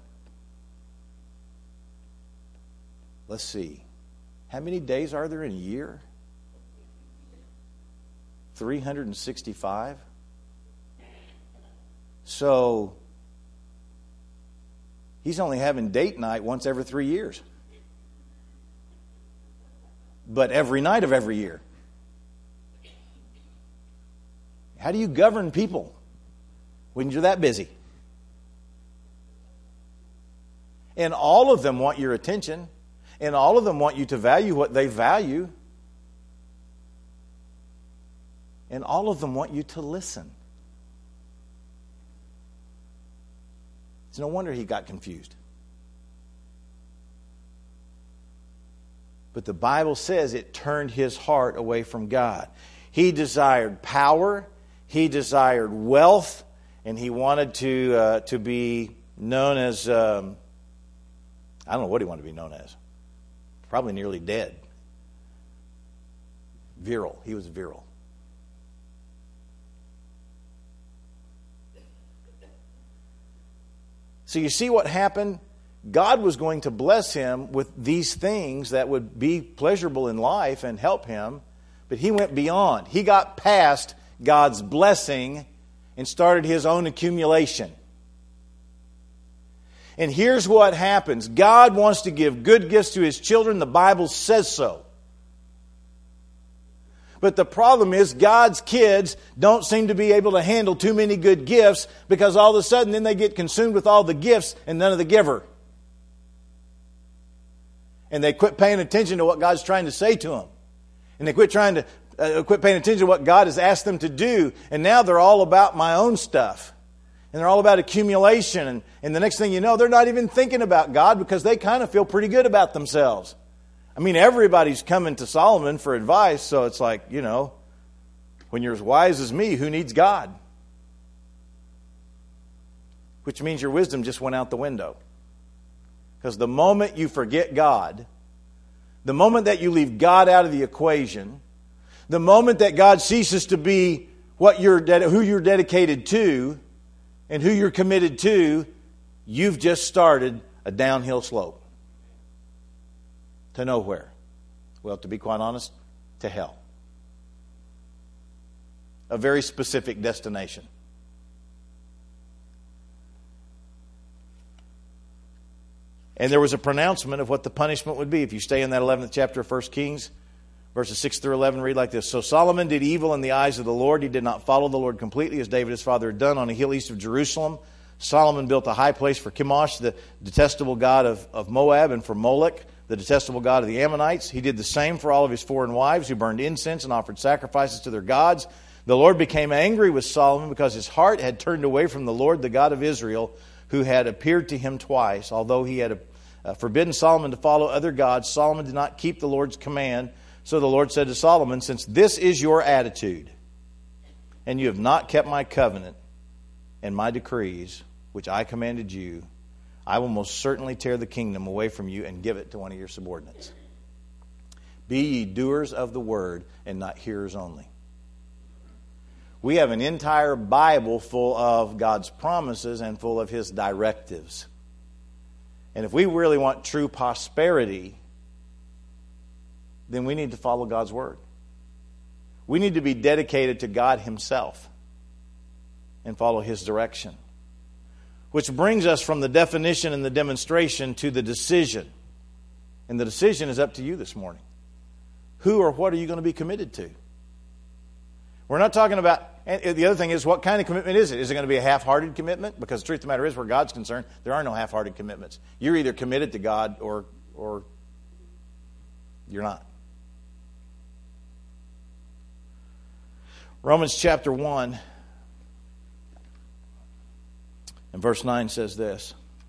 Let's see. How many days are there in a year? three hundred sixty-five. So he's only having date night once every three years. But every night of every year. How do you govern people when you're that busy? And all of them want your attention. And all of them want you to value what they value. And all of them want you to listen. It's no wonder he got confused. But the Bible says it turned his heart away from God. He desired power. He desired wealth. And he wanted to uh, to be known as, um, I don't know what he wanted to be known as. Probably nearly dead. Virile. He was virile. So you see what happened? God was going to bless him with these things that would be pleasurable in life and help him, but he went beyond. He got past God's blessing and started his own accumulation. And here's what happens. God wants to give good gifts to his children. The Bible says so. But the problem is God's kids don't seem to be able to handle too many good gifts because all of a sudden then they get consumed with all the gifts and none of the giver. And they quit paying attention to what God's trying to say to them. And they quit trying to uh, quit paying attention to what God has asked them to do. And now they're all about my own stuff. And they're all about accumulation. And, and the next thing you know, they're not even thinking about God because they kind of feel pretty good about themselves. I mean, everybody's coming to Solomon for advice, so it's like, you know, when you're as wise as me, who needs God? Which means your wisdom just went out the window. Because the moment you forget God, the moment that you leave God out of the equation, the moment that God ceases to be what you're ded- who you're dedicated to and who you're committed to, you've just started a downhill slope. To nowhere. Well, to be quite honest, to hell. A very specific destination. And there was a pronouncement of what the punishment would be. If you stay in that eleventh chapter of First Kings, verses six through eleven, read like this. So Solomon did evil in the eyes of the Lord. He did not follow the Lord completely as David his father had done on a hill east of Jerusalem. Solomon built a high place for Chemosh, the detestable god of, of Moab, and for Molech, the detestable god of the Ammonites. He did the same for all of his foreign wives who burned incense and offered sacrifices to their gods. The Lord became angry with Solomon because his heart had turned away from the Lord, the God of Israel, who had appeared to him twice. Although he had uh, forbidden Solomon to follow other gods, Solomon did not keep the Lord's command. So the Lord said to Solomon, since this is your attitude, and you have not kept my covenant and my decrees, which I commanded you, I will most certainly tear the kingdom away from you and give it to one of your subordinates. Be ye doers of the word and not hearers only. We have an entire Bible full of God's promises and full of his directives. And if we really want true prosperity, then we need to follow God's word. We need to be dedicated to God himself and follow his direction. Which brings us from the definition and the demonstration to the decision. And the decision is up to you this morning. Who or what are you going to be committed to? We're not talking about And the other thing is, what kind of commitment is it? Is it going to be a half-hearted commitment? Because the truth of the matter is, where God's concerned, there are no half-hearted commitments. You're either committed to God or, or you're not. Romans chapter one and verse nine says this.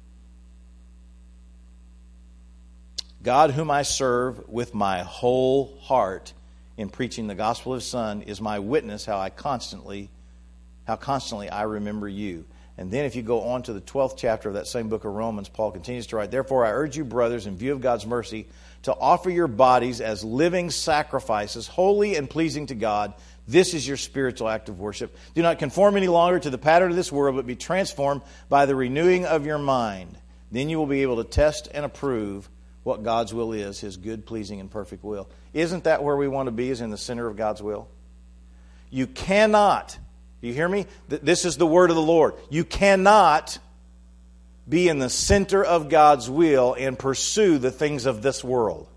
God, whom I serve with my whole heart in preaching the gospel of His Son, is my witness how I constantly, how constantly I remember you. And then if you go on to the twelfth chapter of that same book of Romans, Paul continues to write, therefore I urge you, brothers, in view of God's mercy, to offer your bodies as living sacrifices, holy and pleasing to God. This is your spiritual act of worship. Do not conform any longer to the pattern of this world, but be transformed by the renewing of your mind. Then you will be able to test and approve what God's will is, His good, pleasing, and perfect will. Isn't that where we want to be, is in the center of God's will? You cannot, do you hear me? This is the word of the Lord. You cannot be in the center of God's will and pursue the things of this world.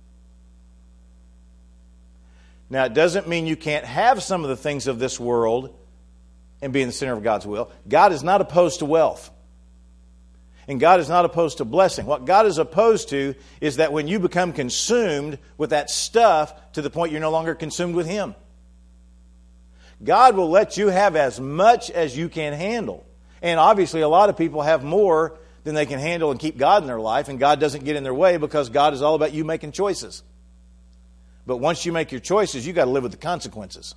Now, it doesn't mean you can't have some of the things of this world and be in the center of God's will. God is not opposed to wealth. And God is not opposed to blessing. What God is opposed to is that when you become consumed with that stuff to the point you're no longer consumed with Him. God will let you have as much as you can handle. And obviously a lot of people have more than they can handle and keep God in their life, and God doesn't get in their way because God is all about you making choices. But once you make your choices, you've got to live with the consequences.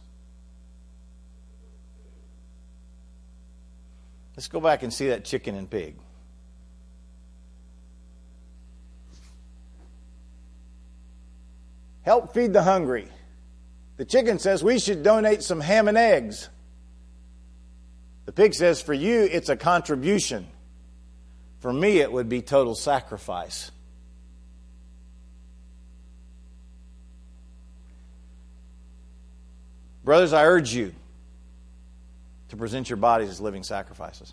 Let's go back and see that chicken and pig. Help feed the hungry. The chicken says we should donate some ham and eggs. The pig says for you it's a contribution. For me it would be total sacrifice. Brothers, I urge you to present your bodies as living sacrifices.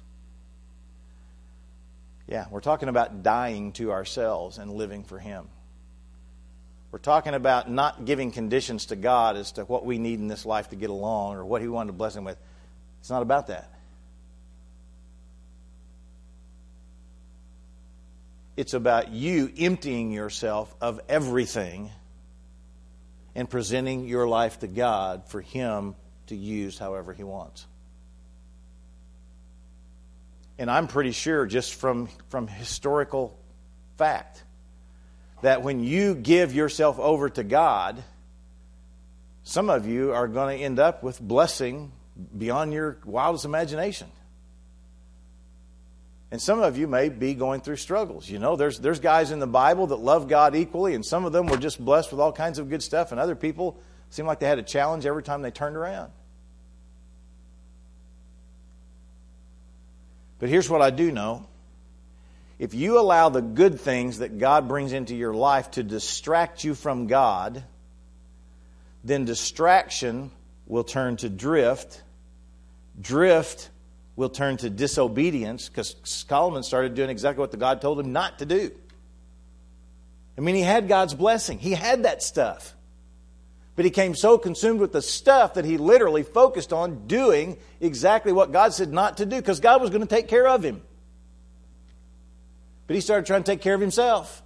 Yeah, we're talking about dying to ourselves and living for Him. We're talking about not giving conditions to God as to what we need in this life to get along or what He wanted to bless Him with. It's not about that. It's about you emptying yourself of everything and presenting your life to God for Him to use however He wants. And I'm pretty sure, just from, from historical fact, that when you give yourself over to God, some of you are going to end up with blessing beyond your wildest imagination. And some of you may be going through struggles. You know, there's there's guys in the Bible that love God equally, and some of them were just blessed with all kinds of good stuff, and other people seemed like they had a challenge every time they turned around. But here's what I do know. If you allow the good things that God brings into your life to distract you from God, then distraction will turn to drift. Drift will turn to disobedience, because Solomon started doing exactly what the God told him not to do. I mean, he had God's blessing. He had that stuff. But he became so consumed with the stuff that he literally focused on doing exactly what God said not to do, because God was going to take care of him. But he started trying to take care of himself.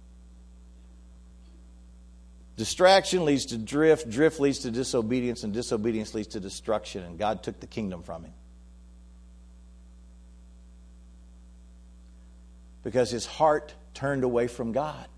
Distraction leads to drift, drift leads to disobedience, and disobedience leads to destruction, and God took the kingdom from him. Because his heart turned away from God.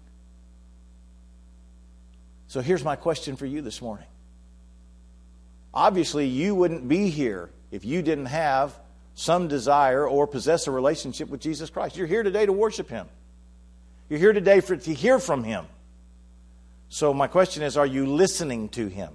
So here's my question for you this morning. Obviously, you wouldn't be here if you didn't have some desire or possess a relationship with Jesus Christ. You're here today to worship Him. You're here today for, to hear from Him. So my question is, are you listening to Him?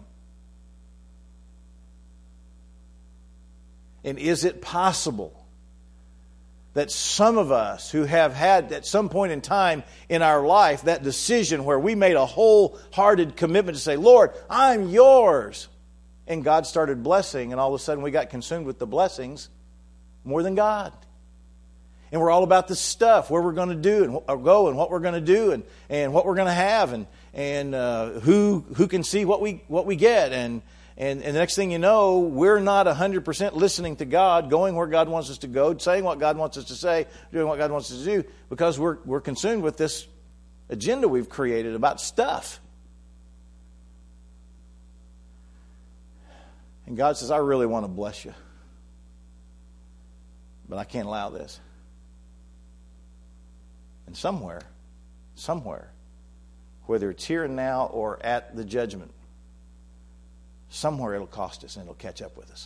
And is it possible that some of us who have had at some point in time in our life that decision where we made a wholehearted commitment to say, Lord, I'm yours, and God started blessing, and all of a sudden we got consumed with the blessings more than God. And we're all about the stuff, where we're going to do and or go, and what we're going to do, and, and what we're going to have, and and uh, who who can see what we what we get, and And, and the next thing you know, we're not one hundred percent listening to God, going where God wants us to go, saying what God wants us to say, doing what God wants us to do, because we're, we're consumed with this agenda we've created about stuff. And God says, I really want to bless you, but I can't allow this. And somewhere, somewhere, whether it's here and now or at the judgment, somewhere it'll cost us and it'll catch up with us.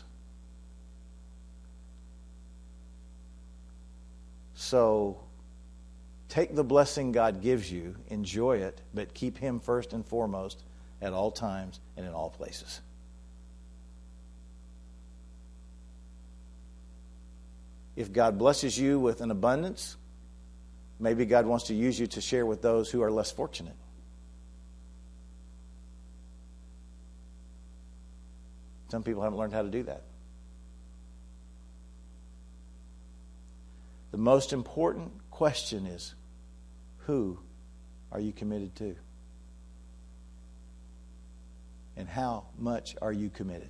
So take the blessing God gives you, enjoy it, but keep Him first and foremost at all times and in all places. If God blesses you with an abundance, maybe God wants to use you to share with those who are less fortunate. Some people haven't learned how to do that. The most important question is, who are you committed to? And how much are you committed?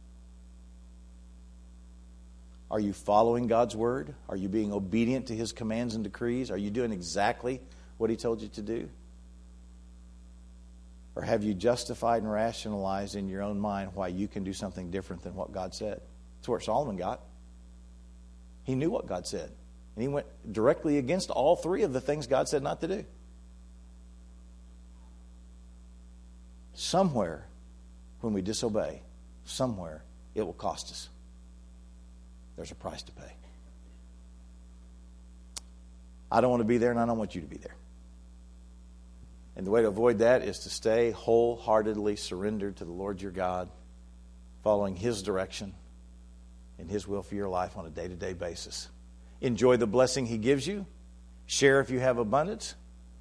Are you following God's word? Are you being obedient to His commands and decrees? Are you doing exactly what He told you to do? Or have you justified and rationalized in your own mind why you can do something different than what God said? That's where Solomon got. He knew what God said. And he went directly against all three of the things God said not to do. Somewhere, when we disobey, somewhere it will cost us. There's a price to pay. I don't want to be there, and I don't want you to be there. And the way to avoid that is to stay wholeheartedly surrendered to the Lord your God, following His direction and His will for your life on a day-to-day basis. Enjoy the blessing He gives you. Share if you have abundance.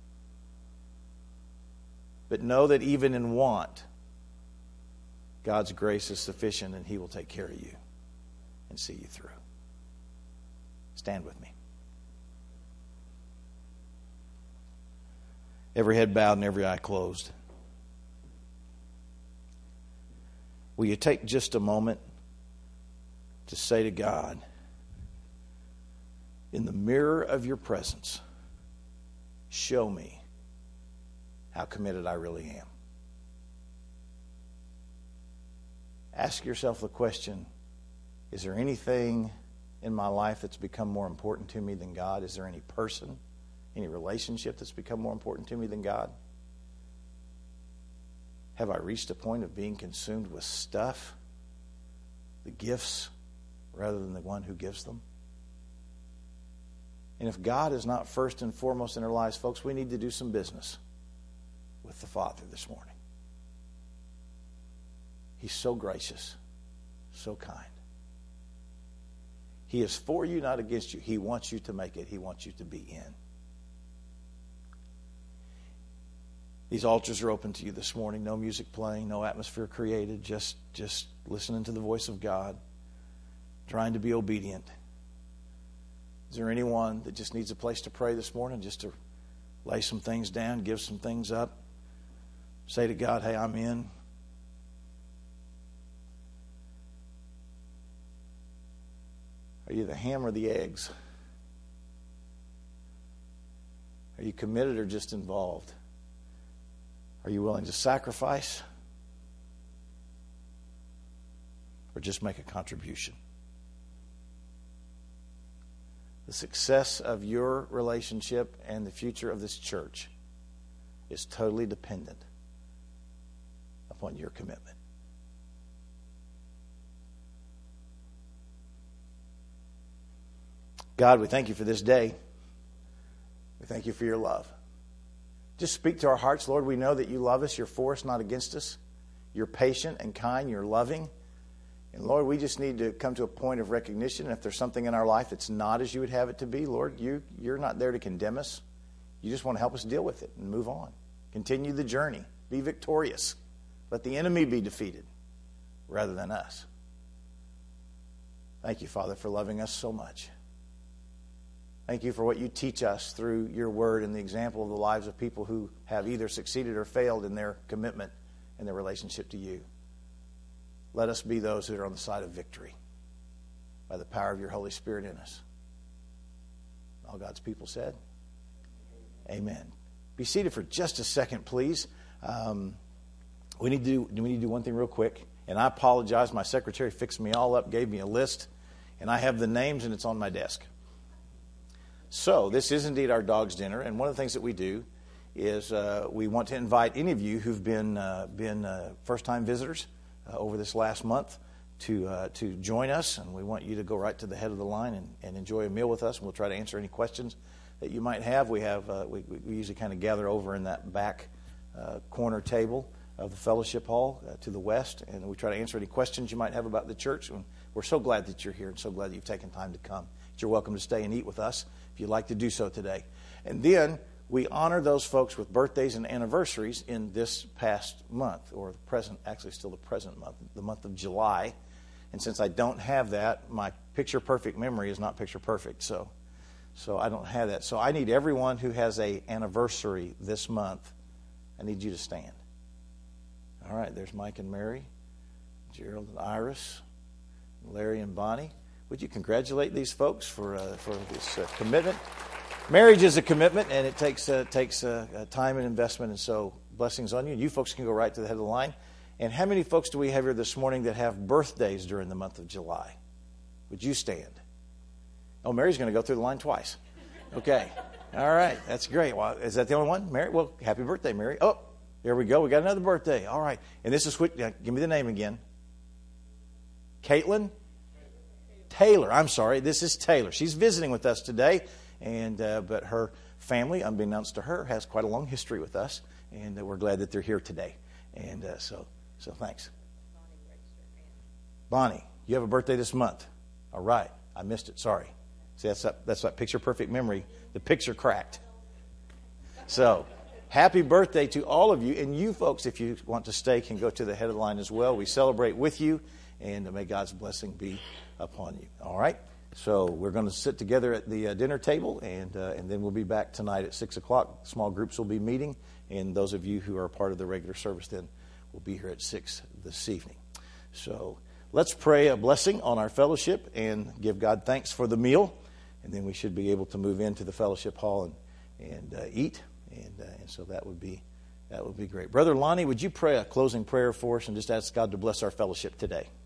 But know that even in want, God's grace is sufficient, and He will take care of you and see you through. Stand with me. Every head bowed and every eye closed. Will you take just a moment to say to God, in the mirror of your presence, show me how committed I really am. Ask yourself the question, is there anything in my life that's become more important to me than God? Is there any person, any relationship that's become more important to me than God? Have I reached a point of being consumed with stuff, the gifts, rather than the one who gives them? And if God is not first and foremost in our lives, folks, we need to do some business with the Father this morning. He's so gracious, so kind. He is for you, not against you. He wants you to make it. He wants you to be in. These altars are open to you this morning. No music playing, no atmosphere created. Just, just listening to the voice of God, trying to be obedient. Is there anyone that just needs a place to pray this morning, just to lay some things down, give some things up, say to God, hey, I'm in. Are you the ham or the eggs? Are you committed or just involved? Are you willing to sacrifice or just make a contribution? The success of your relationship and the future of this church is totally dependent upon your commitment. God, we thank you for this day. We thank you for your love. Just speak to our hearts, Lord. We know that you love us. You're for us, not against us. You're patient and kind. You're loving. And Lord, we just need to come to a point of recognition. If there's something in our life that's not as you would have it to be, Lord, you, you're not there to condemn us. You just want to help us deal with it and move on. Continue the journey. Be victorious. Let the enemy be defeated rather than us. Thank you, Father, for loving us so much. Thank you for what you teach us through your word and the example of the lives of people who have either succeeded or failed in their commitment and their relationship to you. let us be those that are on the side of victory by the power of your Holy Spirit in us. All God's people said, amen. Be seated for just a second, please. Um, we need to do, we need to do one thing real quick. And I apologize. My secretary fixed me all up, gave me a list, and I have the names, and it's on my desk. So this is indeed our dog's dinner, and one of the things that we do is uh, we want to invite any of you who've been uh, been uh, first-time visitors uh, over this last month to uh, to join us, and we want you to go right to the head of the line and, and enjoy a meal with us, and we'll try to answer any questions that you might have. We have uh, we, we usually kind of gather over in that back uh, corner table of the fellowship hall uh, to the west, and we try to answer any questions you might have about the church. And we're so glad that you're here and so glad that you've taken time to come. You're welcome to stay and eat with us if you'd like to do so today. And then we honor those folks with birthdays and anniversaries in this past month, or the present, actually still the present month, the month of July. And since I don't have that, my picture-perfect memory is not picture-perfect, so so I don't have that. So I need everyone who has a anniversary this month, I need you to stand. All right, there's Mike and Mary, Gerald and Iris, Larry and Bonnie. Would you congratulate these folks for uh, for this uh, commitment? Marriage is a commitment, and it takes uh, takes uh, uh, time and investment, and so blessings on you. And you folks can go right to the head of the line. And how many folks do we have here this morning that have birthdays during the month of July? Would you stand? Oh, Mary's going to go through the line twice. Okay. All right. That's great. Well, is that the only one? Mary? Well, happy birthday, Mary. Oh, there we go. We got another birthday. All right. And this is what, uh, give me the name again. Caitlin? Taylor. I'm sorry. This is Taylor. She's visiting with us today, and uh, but her family, unbeknownst to her, has quite a long history with us, and uh, we're glad that they're here today. And uh, so, so thanks. Bonnie, you have a birthday this month. All right. I missed it. Sorry. See, that's that, that's that picture-perfect memory. The picture cracked. So, happy birthday to all of you. And you folks, if you want to stay, can go to the head of the line as well. We celebrate with you, and may God's blessing be upon you. All right? So we're going to sit together at the uh, dinner table, and uh, and then we'll be back tonight at six o'clock. Small groups will be meeting, and those of you who are part of the regular service then will be here at six this evening. So let's pray a blessing on our fellowship and give God thanks for the meal, and then we should be able to move into the fellowship hall and, and uh, eat. And, uh, and so that would be that would be great. Brother Lonnie, would you pray a closing prayer for us and just ask God to bless our fellowship today?